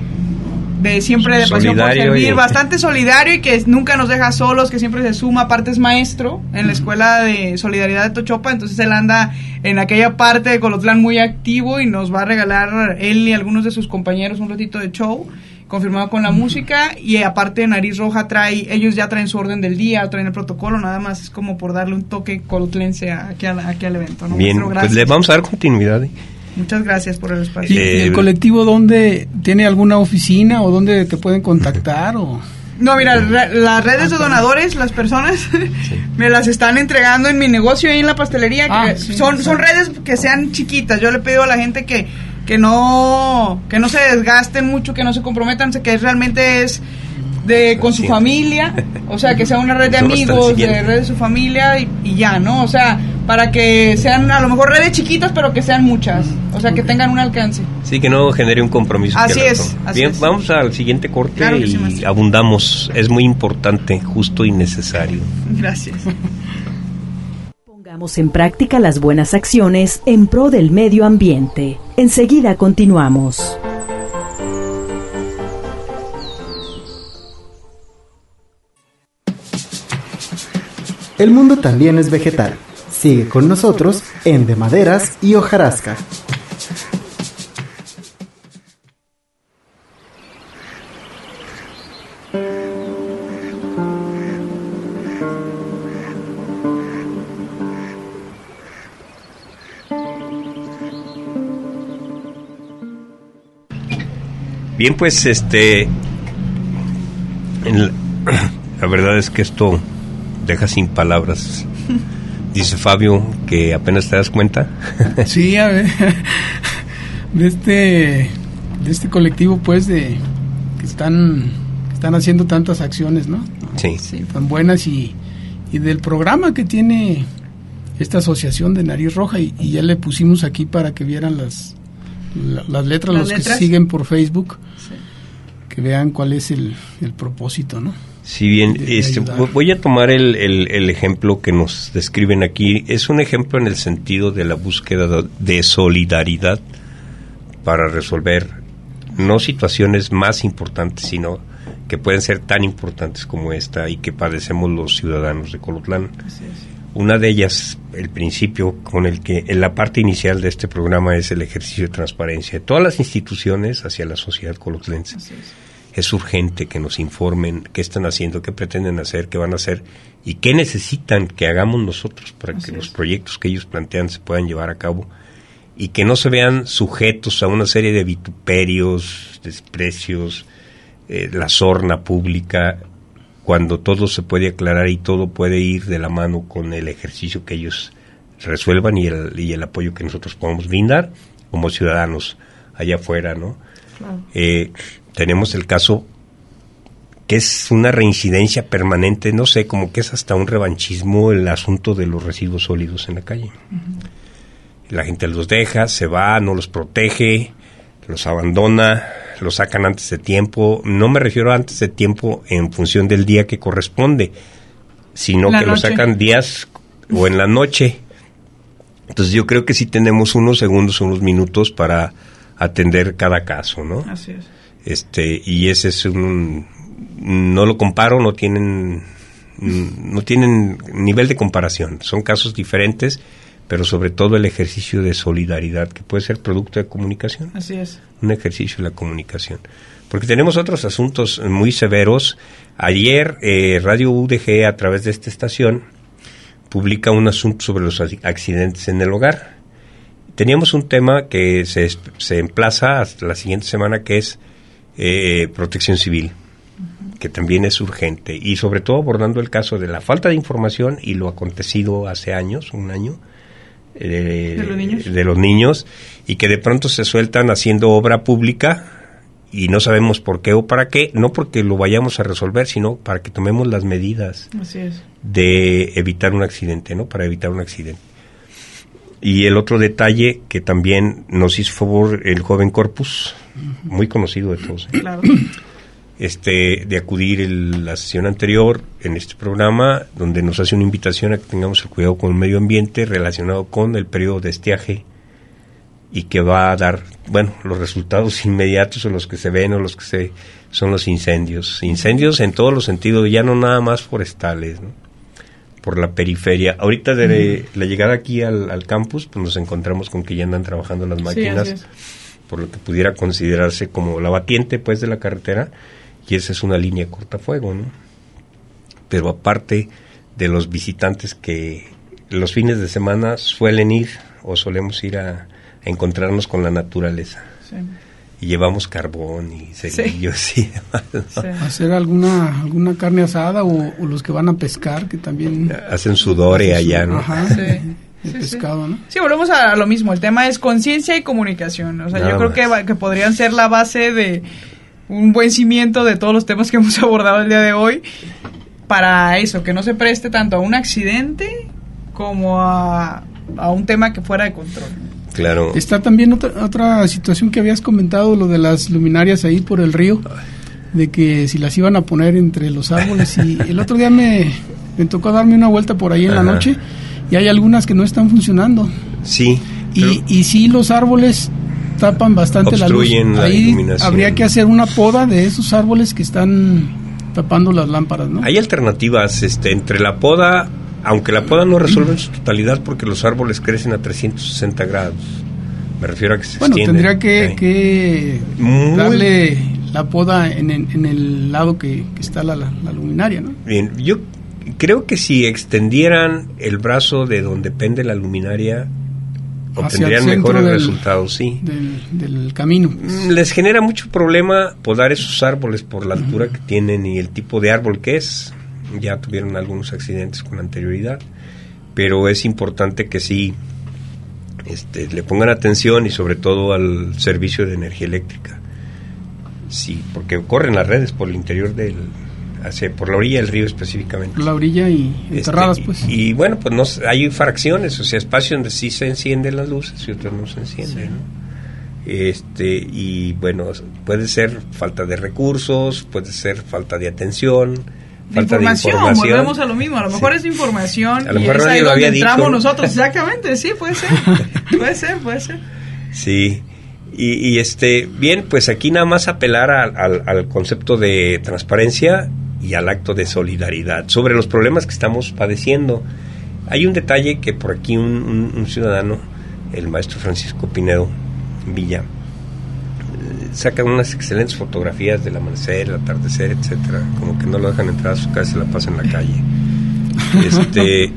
de siempre de pasión por servir, y... bastante solidario y que nunca nos deja solos, que siempre se suma. Aparte es maestro en la Escuela de Solidaridad de Tochopa, entonces él anda en aquella parte de Colotlán muy activo y nos va a regalar él y algunos de sus compañeros un ratito de show confirmado con la uh-huh. música. Y aparte Nariz Roja trae, ellos ya traen su orden del día, traen el protocolo, nada más es como por darle un toque colotlense aquí, a, aquí al evento, ¿no? Bien, pues le vamos a dar continuidad. Muchas gracias por el espacio. ¿Y eh, el colectivo dónde tiene alguna oficina o dónde te pueden contactar? O no, mira, re, las redes de donadores, las personas sí. me las están entregando en mi negocio ahí en la pastelería. Ah, que sí, son, sí. son redes que sean chiquitas. Yo le pido a la gente que, que no que no se desgasten mucho, que no se comprometan, que realmente es de con su familia, o sea, que sea una red de amigos, de red de su familia y, y ya, ¿no? O sea, para que sean a lo mejor redes chiquitas, pero que sean muchas, o sea, que tengan un alcance. Sí, que no genere un compromiso. Así es. Así Bien, es. Vamos al siguiente corte claro y sí, abundamos. Es muy importante, justo y necesario. Gracias. Pongamos en práctica las buenas acciones en pro del medio ambiente. Enseguida continuamos. El mundo también es vegetal. Sigue con nosotros en De Maderas y Hojarasca. Bien, pues este en la, la verdad es que esto deja sin palabras. Dice Fabio que apenas te das cuenta. Sí, a ver, de este de este colectivo pues de que están que están haciendo tantas acciones, ¿no? Sí. Sí, tan buenas y, y del programa que tiene esta asociación de Nariz Roja y, y ya le pusimos aquí para que vieran las la, las letras, ¿Las los letras? que siguen por Facebook, sí. que vean cuál es el, el propósito, ¿no? Si bien, este, voy a tomar el, el, el ejemplo que nos describen aquí. Es un ejemplo en el sentido de la búsqueda de solidaridad para resolver no situaciones más importantes, sino que pueden ser tan importantes como esta y que padecemos los ciudadanos de Colotlán. Una de ellas, el principio con el que en la parte inicial de este programa es el ejercicio de transparencia de todas las instituciones hacia la sociedad colotlense. Es urgente que nos informen qué están haciendo, qué pretenden hacer, qué van a hacer y qué necesitan que hagamos nosotros para Así que es. los proyectos que ellos plantean se puedan llevar a cabo y que no se vean sujetos a una serie de vituperios, desprecios, eh, la sorna pública, cuando todo se puede aclarar y todo puede ir de la mano con el ejercicio que ellos resuelvan y el, y el apoyo que nosotros podamos brindar como ciudadanos allá afuera, ¿no? Claro. Eh, tenemos el caso que es una reincidencia permanente, no sé, como que es hasta un revanchismo el asunto de los residuos sólidos en la calle. Uh-huh. La gente los deja, se va, no los protege, los abandona, los sacan antes de tiempo. No me refiero a antes de tiempo en función del día que corresponde, sino la que noche. Los sacan días o en la noche. Entonces yo creo que sí tenemos unos segundos, unos minutos para atender cada caso, ¿no? Así es. Este, y ese es un, no lo comparo, no tienen, no tienen nivel de comparación, son casos diferentes, pero sobre todo el ejercicio de solidaridad, que puede ser producto de comunicación. Así es. Un ejercicio de la comunicación. Porque tenemos otros asuntos muy severos. Ayer, eh, Radio U D G, a través de esta estación, publica un asunto sobre los accidentes en el hogar. Teníamos un tema que se, se emplaza hasta la siguiente semana, que es eh, protección civil, uh-huh. que también es urgente, y sobre todo abordando el caso de la falta de información y lo acontecido hace años, un año, eh, ¿De los niños? de los niños, y que de pronto se sueltan haciendo obra pública, y no sabemos por qué o para qué, no porque lo vayamos a resolver, sino para que tomemos las medidas Así es. de evitar un accidente, ¿no? Para evitar un accidente. Y el otro detalle que también nos hizo favor el joven Corpus, muy conocido de todos, ¿eh? Claro. este, de acudir el, la sesión anterior en este programa, donde nos hace una invitación a que tengamos el cuidado con el medio ambiente relacionado con el periodo de estiaje, y que va a dar, bueno, los resultados inmediatos o los que se ven o los que se son los incendios. Incendios en todos los sentidos, ya no nada más forestales, ¿no? Por la periferia. Ahorita de mm. la llegada aquí al, al campus, pues nos encontramos con que ya andan trabajando las máquinas, sí, por lo que pudiera considerarse como la batiente, pues, de la carretera, y esa es una línea de cortafuego, ¿no? Pero aparte de los visitantes que los fines de semana suelen ir, o solemos ir a encontrarnos con la naturaleza, sí. y llevamos carbón y cerillos sí. y demás, ¿no? Sí. Hacer alguna alguna carne asada o, o los que van a pescar, que también hacen sudore allá, ¿no? Ajá, sí. de sí, pescado, sí. ¿no? Sí, volvemos a lo mismo, el tema es conciencia y comunicación, o sea, Nada yo creo que, que podrían ser la base de un buen cimiento de todos los temas que hemos abordado el día de hoy, para eso, que no se preste tanto a un accidente como a, a un tema que fuera de control. Claro. Está también otra, otra situación que habías comentado, lo de las luminarias ahí por el río, de que si las iban a poner entre los árboles, y el otro día me, me tocó darme una vuelta por ahí en Ajá. la noche, y hay algunas que no están funcionando. Sí. Y, y sí, los árboles tapan bastante la luz. La ahí habría que hacer una poda de esos árboles que están tapando las lámparas, ¿no? Hay alternativas, este, entre la poda, aunque la poda no resuelve en su totalidad porque los árboles crecen a trescientos sesenta grados. Me refiero a que se bueno, extienden. Bueno, tendría que, que darle la poda en, en, en el lado que, que está la, la, la luminaria, ¿no? Bien, yo creo que si extendieran el brazo de donde pende la luminaria, obtendrían mejores del, resultados, sí. Del, del camino. Pues. Les genera mucho problema podar esos árboles por la altura uh-huh. que tienen y el tipo de árbol que es. Ya tuvieron algunos accidentes con anterioridad, pero es importante que sí este, le pongan atención, y sobre todo al servicio de energía eléctrica. Sí, porque corren las redes por el interior del, hacia, por la orilla del río específicamente. Por la orilla y enterradas, este, pues. Y, y bueno, pues no, hay fracciones, o sea, espacios donde sí se encienden las luces y otros no se encienden, sí. ¿no? Este, y bueno, puede ser falta de recursos, puede ser falta de atención, de información, de información, volvemos a lo mismo, a lo mejor sí. es información a lo y mejor es ahí lo donde había entramos dicho. nosotros, exactamente, sí, puede ser, puede ser, puede ser. Sí, y, y este, bien, pues aquí nada más apelar a, a, al concepto de transparencia y al acto de solidaridad sobre los problemas que estamos padeciendo. Hay un detalle que por aquí un, un, un ciudadano, el maestro Francisco Pinedo Villa, saca unas excelentes fotografías del amanecer, el atardecer, etcétera, como que no lo dejan entrar a su casa, se la pasa en la calle. Este,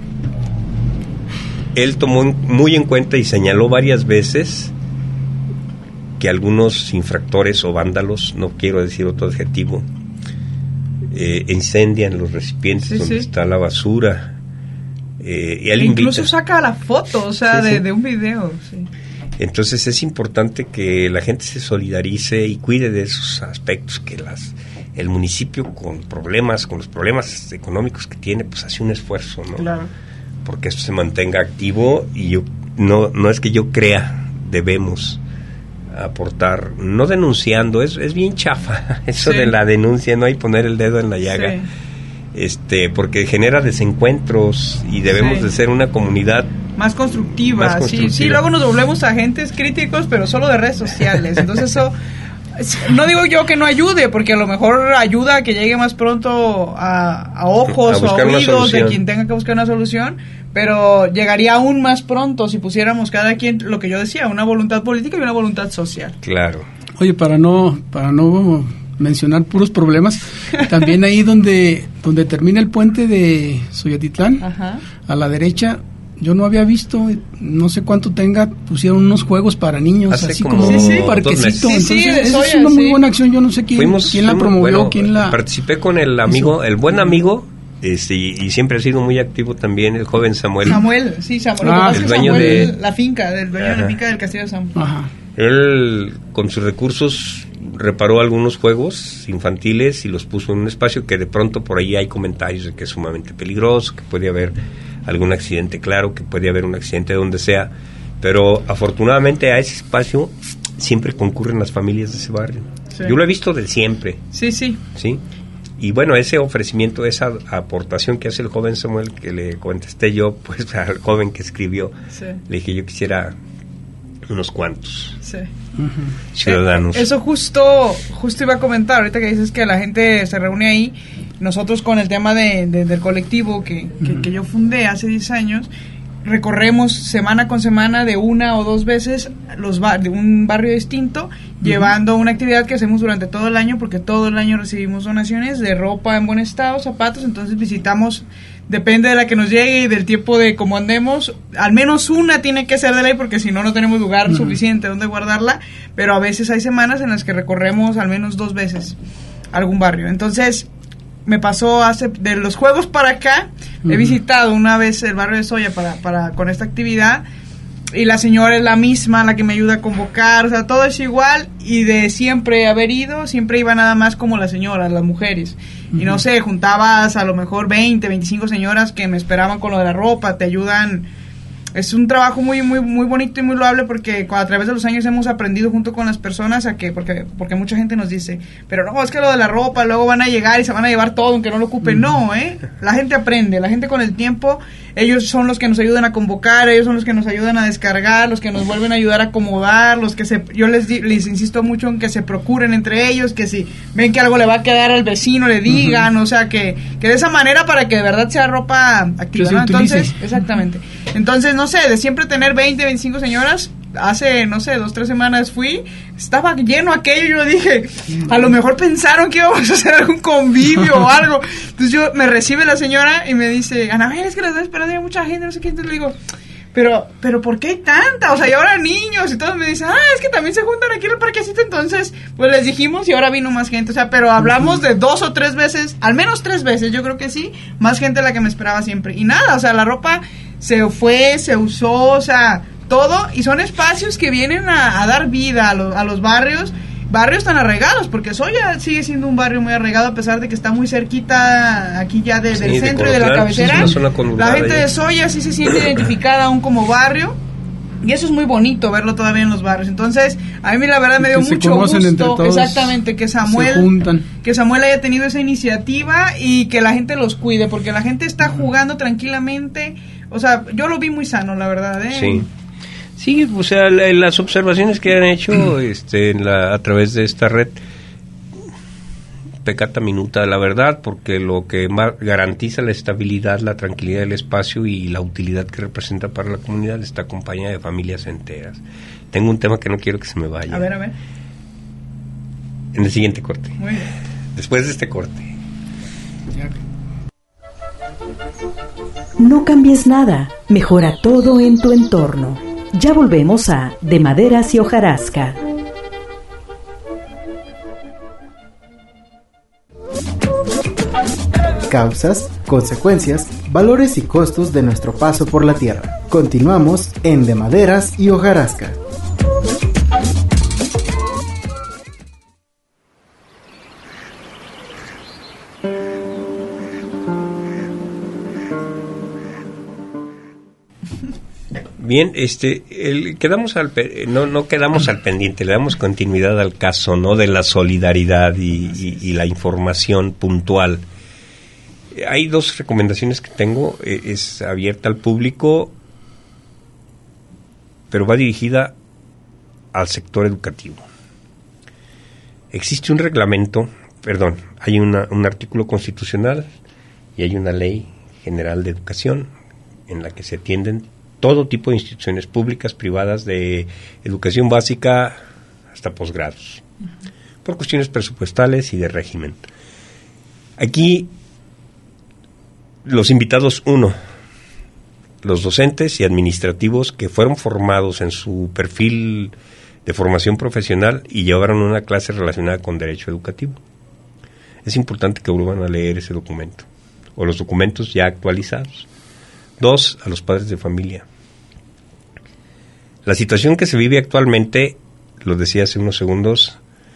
él tomó muy en cuenta y señaló varias veces que algunos infractores o vándalos, no quiero decir otro adjetivo, eh, incendian los recipientes sí, donde sí. está la basura. Eh, y él incluso invita. saca la foto, o sea, sí, de, sí. de un video, sí. Entonces es importante que la gente se solidarice y cuide de esos aspectos, que las el municipio con problemas, con los problemas económicos que tiene, pues hace un esfuerzo, ¿no? Claro. Porque esto se mantenga activo, y yo no no es que yo crea, debemos aportar, no denunciando, es es bien chafa eso sí. de la denuncia, no hay poner el dedo en la llaga. Sí. Este, porque genera desencuentros y debemos sí. de ser una comunidad más constructiva, más constructiva. Sí, sí, luego nos volvemos agentes críticos, pero solo de redes sociales. Entonces eso, no digo yo que no ayude, porque a lo mejor ayuda a que llegue más pronto a, a ojos a o a oídos de quien tenga que buscar una solución, pero llegaría aún más pronto si pusiéramos cada quien, lo que yo decía, una voluntad política y una voluntad social. Claro. Oye, para no para no mencionar puros problemas, también ahí donde donde termina el puente de Soyatitlán, ajá, a la derecha, yo no había visto, no sé cuánto tenga, pusieron unos juegos para niños, hace así como, como sí, sí, un parquecito. Sí, sí, entonces, eso es una muy sí. buena acción, yo no sé quién, Fuimos, quién la fuimos, promovió, bueno, quién la... Participé con el amigo, el buen amigo, este, y, y siempre ha sido muy activo también, el joven Samuel. Samuel, sí, Samuel. Ah, el dueño Samuel, de... la finca, del dueño Ajá. de la finca del Castillo de Samuel. Ajá. Él, con sus recursos, reparó algunos juegos infantiles y los puso en un espacio que de pronto por ahí hay comentarios de que es sumamente peligroso, que puede haber algún accidente, claro, que puede haber un accidente donde sea, pero afortunadamente a ese espacio siempre concurren las familias de ese barrio. Sí. Yo lo he visto de siempre. Sí, sí. ¿Sí? Y bueno, ese ofrecimiento, esa aportación que hace el joven Samuel, que le contesté yo, pues al joven que escribió, sí, le dije yo quisiera unos cuantos, sí, uh-huh, ciudadanos. Eh, eso justo justo iba a comentar, ahorita que dices que la gente se reúne ahí, nosotros con el tema de, de, del colectivo que, que, uh-huh, que yo fundé hace diez años, recorremos semana con semana de una o dos veces los bar- de un barrio distinto, uh-huh, llevando una actividad que hacemos durante todo el año, porque todo el año recibimos donaciones de ropa en buen estado, zapatos, entonces visitamos, depende de la que nos llegue y del tiempo de cómo andemos, al menos una tiene que ser de ley, porque si no, no tenemos lugar uh-huh suficiente donde guardarla, pero a veces hay semanas en las que recorremos al menos dos veces algún barrio. Entonces, me pasó hace, de los juegos para acá, uh-huh, he visitado una vez el barrio de Soya para, para con esta actividad, y la señora es la misma, la que me ayuda a convocar, o sea, todo es igual, y de siempre haber ido, siempre iba nada más como las señoras, las mujeres, uh-huh, y no sé, juntabas a lo mejor veinte, veinticinco señoras que me esperaban con lo de la ropa, te ayudan. Es un trabajo muy muy muy bonito y muy loable, porque a través de los años hemos aprendido junto con las personas a que, porque porque mucha gente nos dice, pero no, es que lo de la ropa, luego van a llegar y se van a llevar todo aunque no lo ocupen. Mm. No, ¿eh? La gente aprende, la gente con el tiempo, ellos son los que nos ayudan a convocar, ellos son los que nos ayudan a descargar, los que nos vuelven a ayudar a acomodar, los que se, yo les, les insisto mucho en que se procuren entre ellos, que si ven que algo le va a quedar al vecino, le digan, uh-huh, o sea, que, que de esa manera, para que de verdad sea ropa activa, ¿no? Entonces, exactamente. Entonces, no sé, de siempre tener veinte, veinticinco señoras, hace, no sé, dos, tres semanas fui, estaba lleno aquello, yo dije, a lo mejor pensaron que íbamos a hacer algún convivio o algo. Entonces yo, me recibe la señora y me dice, Ana, es que la están esperando, hay mucha gente, no sé qué. Entonces le digo, pero, pero ¿por qué hay tanta? O sea, y ahora niños, y todos me dicen, ah, es que también se juntan aquí en el parquecito. Entonces, pues les dijimos y ahora vino más gente. O sea, pero hablamos de dos o tres veces, al menos tres veces, yo creo que sí, más gente de la que me esperaba siempre. Y nada, o sea, la ropa se fue, se usó, o sea, todo, y son espacios que vienen a, a dar vida a, lo, a los barrios, barrios tan arraigados, porque Soya sigue siendo un barrio muy arraigado, a pesar de que está muy cerquita aquí ya de, sí, del centro de y de la cabecera. Sí, la gente ahí de Soya sí se siente identificada aún como barrio, y eso es muy bonito verlo todavía en los barrios. Entonces, a mí la verdad me dio que mucho gusto, todos, exactamente, que Samuel que Samuel haya tenido esa iniciativa y que la gente los cuide, porque la gente está jugando tranquilamente. O sea, yo lo vi muy sano, la verdad, ¿eh? Sí. Sí, o sea, la, las observaciones que han hecho este, en la, a través de esta red, pecata minuta, la verdad, porque lo que más garantiza la estabilidad, la tranquilidad del espacio y la utilidad que representa para la comunidad está acompañada de familias enteras. Tengo un tema que no quiero que se me vaya. A ver, a ver. En el siguiente corte. Muy bien. Después de este corte. No cambies nada, mejora todo en tu entorno. Ya volvemos a De Maderas y Hojarasca. Causas, consecuencias, valores y costos de nuestro paso por la Tierra. Continuamos en De Maderas y Hojarasca. Bien, este, el, quedamos al no no quedamos al pendiente, le damos continuidad al caso, ¿no? De la solidaridad y, y, y la información puntual. Hay dos recomendaciones que tengo, eh, es abierta al público, pero va dirigida al sector educativo. Existe un reglamento, perdón, hay una, un artículo constitucional y hay una ley general de educación en la que se atienden todo tipo de instituciones públicas, privadas, de educación básica hasta posgrados, uh-huh. por cuestiones presupuestales y de régimen. Aquí, los invitados, uno, los docentes y administrativos que fueron formados en su perfil de formación profesional y llevaron una clase relacionada con derecho educativo. Es importante que vuelvan a leer ese documento, o los documentos ya actualizados. Dos, a los padres de familia. La situación que se vive actualmente, lo decía hace unos segundos,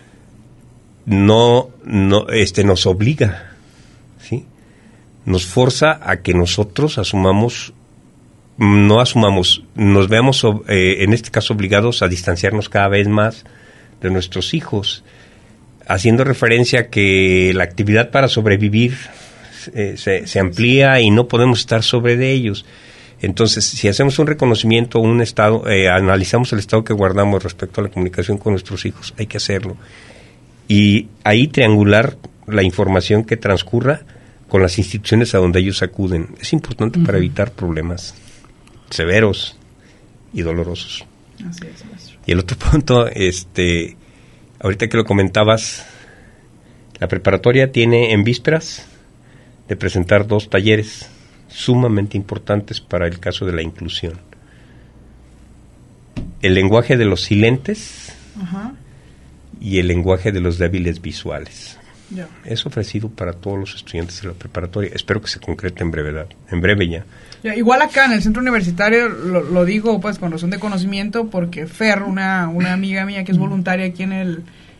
no, no, este, nos obliga, ¿sí? Nos forza a que nosotros asumamos, no asumamos, nos veamos, eh, en este caso, obligados a distanciarnos cada vez más de nuestros hijos, haciendo referencia a que la actividad para sobrevivir eh, se, se amplía y no podemos estar sobre de ellos. Entonces, si hacemos un reconocimiento, un estado, eh, analizamos el estado que guardamos respecto a la comunicación con nuestros hijos, hay que hacerlo. Y ahí triangular la información que transcurra con las instituciones a donde ellos acuden. Es importante uh-huh. para evitar problemas severos y dolorosos. Así es, maestro. Y el otro punto, este, ahorita que lo comentabas, la preparatoria tiene en vísperas de presentar dos talleres sumamente importantes para el caso de la inclusión. El lenguaje de los silentes uh-huh. y el lenguaje de los débiles visuales. Yeah. Es ofrecido para todos los estudiantes de la preparatoria. Espero que se concrete en brevedad, en breve ya. Yeah, igual acá en el centro universitario, lo, lo digo pues con razón de conocimiento, porque Fer, una, una amiga mía que es voluntaria aquí en el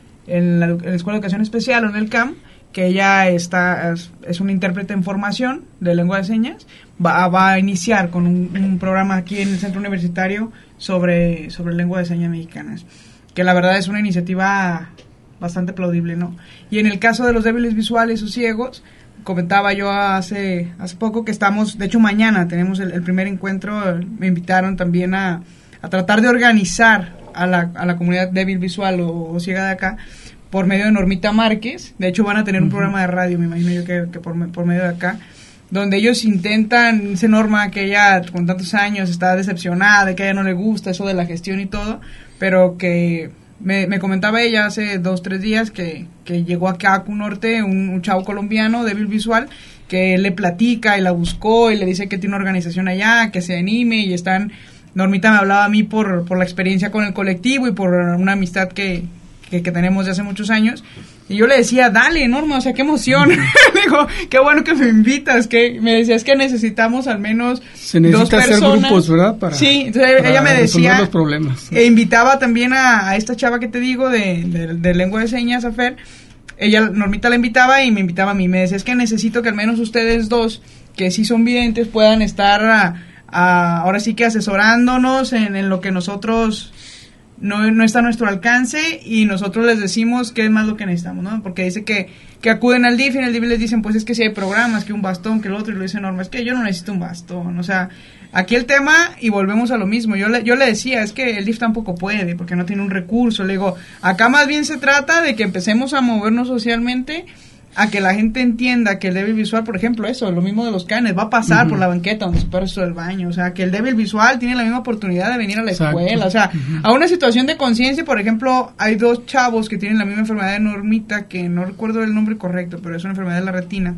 en la, en la Escuela de Educación Especial o en el C A M, que ella está es, es una intérprete en formación de lengua de señas, va, va a iniciar con un, un programa aquí en el centro universitario sobre, sobre lengua de señas mexicanas, que la verdad es una iniciativa bastante aplaudible, ¿no? Y en el caso de los débiles visuales o ciegos, comentaba yo hace hace poco que estamos, de hecho mañana tenemos el, el primer encuentro, me invitaron también a, a tratar de organizar a la, a la comunidad débil visual o, o ciega de acá, por medio de Normita Márquez. De hecho van a tener un uh-huh. programa de radio, me imagino yo que, que por, por medio de acá, donde ellos intentan, dice Norma que ella con tantos años está decepcionada, de que a ella no le gusta eso de la gestión y todo, pero que me, me comentaba ella hace dos, tres días que, que llegó acá a Cacu Norte un, un chavo colombiano débil visual, que le platica y la buscó y le dice que tiene una organización allá, que se anime, y están, Normita me hablaba a mí por, por la experiencia con el colectivo y por una amistad que Que, que tenemos de hace muchos años, y yo le decía, dale, Norma, o sea, qué emoción. Digo, qué bueno que me invitas, que me decías que necesitamos al menos se necesita dos personas. Hacer grupos, ¿verdad? Para, sí, entonces para ella me decía los problemas. E invitaba también a, a esta chava que te digo de, de, de lengua de señas, a Fer. Ella, Normita la invitaba y me invitaba a mí, me decía, es que necesito que al menos ustedes dos, que sí son videntes, puedan estar a, a, ahora sí que asesorándonos en, en lo que nosotros No, no está a nuestro alcance, y nosotros les decimos qué es más lo que necesitamos, ¿no? Porque dice que, que acuden al D I F y en el D I F les dicen, pues es que si hay programas, que un bastón, que el otro, y lo dice Norma, es que yo no necesito un bastón, o sea, aquí el tema, y volvemos a lo mismo, yo le, yo le decía, es que el D I F tampoco puede, porque no tiene un recurso, le digo, acá más bien se trata de que empecemos a movernos socialmente, a que la gente entienda que el débil visual, por ejemplo, eso, lo mismo de los canes, va a pasar uh-huh. por la banqueta donde se para eso del baño, o sea, que el débil visual tiene la misma oportunidad de venir a la Exacto. escuela, o sea, uh-huh. a una situación de conciencia. Por ejemplo, hay dos chavos que tienen la misma enfermedad de Normita, que no recuerdo el nombre correcto, pero es una enfermedad de la retina,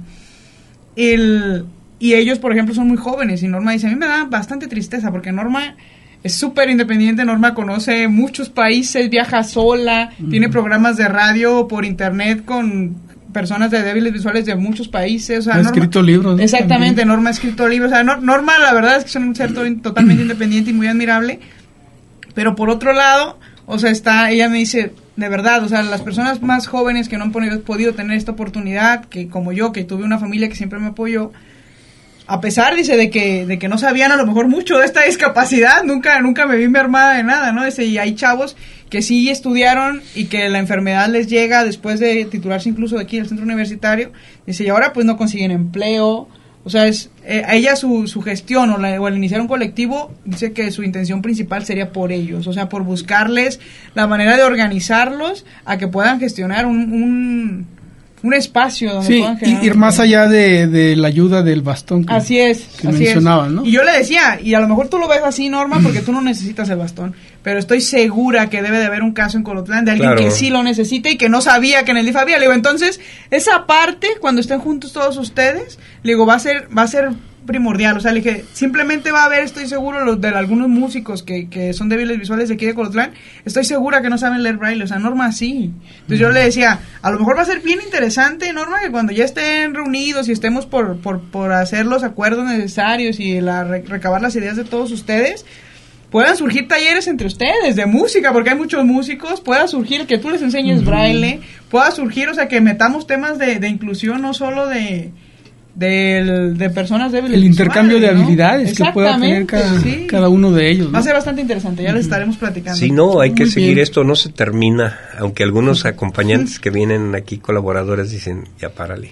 el, y ellos, por ejemplo, son muy jóvenes, y Norma dice, a mí me da bastante tristeza, porque Norma es súper independiente, Norma conoce muchos países, viaja sola, uh-huh. tiene programas de radio por internet con personas de débiles visuales de muchos países, o sea, ha Norma, escrito libros, ¿no? Exactamente, también. Norma ha escrito libros, o sea, Norma la verdad es que son un ser totalmente independiente y muy admirable, pero por otro lado, o sea, está, ella me dice, de verdad, o sea, las personas más jóvenes que no han podido, podido tener esta oportunidad, que como yo, que tuve una familia que siempre me apoyó, a pesar, dice, de que de que no sabían a lo mejor mucho de esta discapacidad, nunca nunca me vi mermada de nada, ¿no? Dice, y hay chavos que sí estudiaron y que la enfermedad les llega después de titularse incluso de aquí del centro universitario, dice, y ahora pues no consiguen empleo, o sea, es eh, a ella su, su gestión o, la, o al iniciar un colectivo, dice que su intención principal sería por ellos, o sea, por buscarles la manera de organizarlos a que puedan gestionar un... un un espacio donde sí, puedan generar ir más allá de, de la ayuda del bastón que, así es, que así mencionaban, es. ¿no? Y yo le decía, y a lo mejor tú lo ves así, Norma, porque tú no necesitas el bastón, pero estoy segura que debe de haber un caso en Colotlán de alguien claro. que sí lo necesita y que no sabía que en el D I F había. Le digo, entonces, esa parte, cuando estén juntos todos ustedes, le digo, va a ser, va a ser primordial. O sea, le dije, simplemente va a haber, estoy seguro, los de algunos músicos que, que son débiles visuales de aquí de Colotlán, estoy segura que no saben leer braille. O sea, Norma sí. Entonces yo le decía, a lo mejor va a ser bien interesante, Norma, que cuando ya estén reunidos y estemos por, por, por hacer los acuerdos necesarios y la, recabar las ideas de todos ustedes, puedan surgir talleres entre ustedes de música, porque hay muchos músicos, pueda surgir que tú les enseñes uh-huh. braille, pueda surgir, o sea, que metamos temas de, de inclusión, no solo de... De, de personas débiles. El intercambio de habilidades que pueda tener cada, sí. cada uno de ellos, ¿no? Va a ser bastante interesante, ya les estaremos platicando. Sí, no, hay que Muy seguir bien. esto, no se termina, aunque algunos acompañantes que vienen aquí, colaboradores, dicen, ya párale.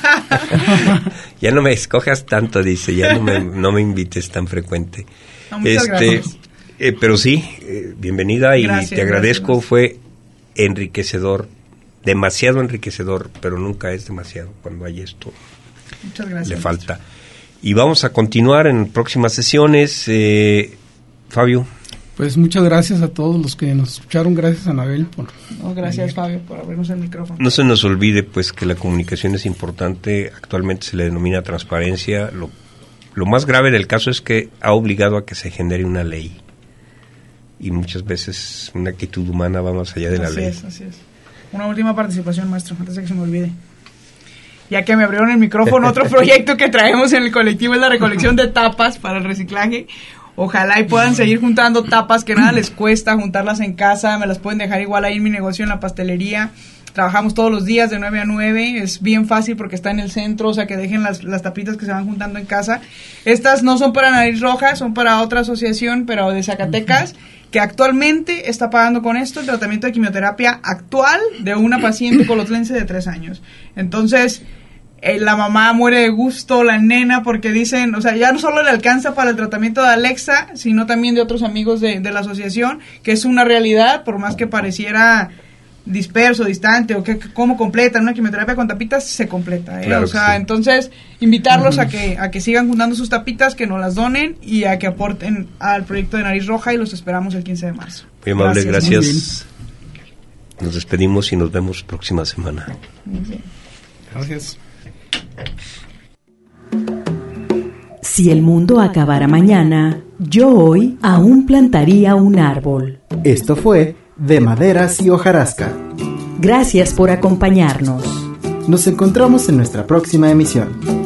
Ya no me escojas tanto, dice, ya no me, no me invites tan frecuente. No, muchas este, gracias. Eh, pero sí, eh, bienvenida y gracias, te agradezco, gracias. Fue enriquecedor, demasiado enriquecedor, pero nunca es demasiado cuando hay esto. Muchas gracias. Le falta. Y vamos a continuar en próximas sesiones. Eh, Fabio. Pues muchas gracias a todos los que nos escucharon. Gracias, Anabel. Por no, gracias, Fabio, por abrirnos el micrófono. No se nos olvide pues que la comunicación es importante. Actualmente se le denomina transparencia. Lo, lo más grave del caso es que ha obligado a que se genere una ley. Y muchas veces una actitud humana va más allá de la así ley. Así es, así es. Una última participación, maestro, antes de que se me olvide. Ya que me abrieron el micrófono, otro proyecto que traemos en el colectivo es la recolección de tapas para el reciclaje. Ojalá y puedan seguir juntando tapas, que nada les cuesta juntarlas en casa, me las pueden dejar igual ahí en mi negocio en la pastelería. Trabajamos todos los días de nueve a nueve, es bien fácil porque está en el centro, o sea que dejen las, las tapitas que se van juntando en casa. Estas no son para Nariz Roja, son para otra asociación, pero de Zacatecas, que actualmente está pagando con esto el tratamiento de quimioterapia actual de una paciente colotlense de tres años. Entonces, eh, la mamá muere de gusto, la nena, porque dicen, o sea, ya no solo le alcanza para el tratamiento de Alexa, sino también de otros amigos de, de la asociación, que es una realidad, por más que pareciera disperso, distante, o que cómo completan una quimioterapia con tapitas, se completa, ¿eh? Claro O sea, sí. Entonces, invitarlos uh-huh. a que a que sigan juntando sus tapitas, que nos las donen y a que aporten al proyecto de Nariz Roja, y los esperamos el quince de marzo. Muy amable, gracias. gracias. Nos despedimos y nos vemos próxima semana. Muy bien. Gracias. Si el mundo acabara mañana, yo hoy aún plantaría un árbol. Esto fue De Maderas y Hojarasca. Gracias por acompañarnos. Nos encontramos en nuestra próxima emisión.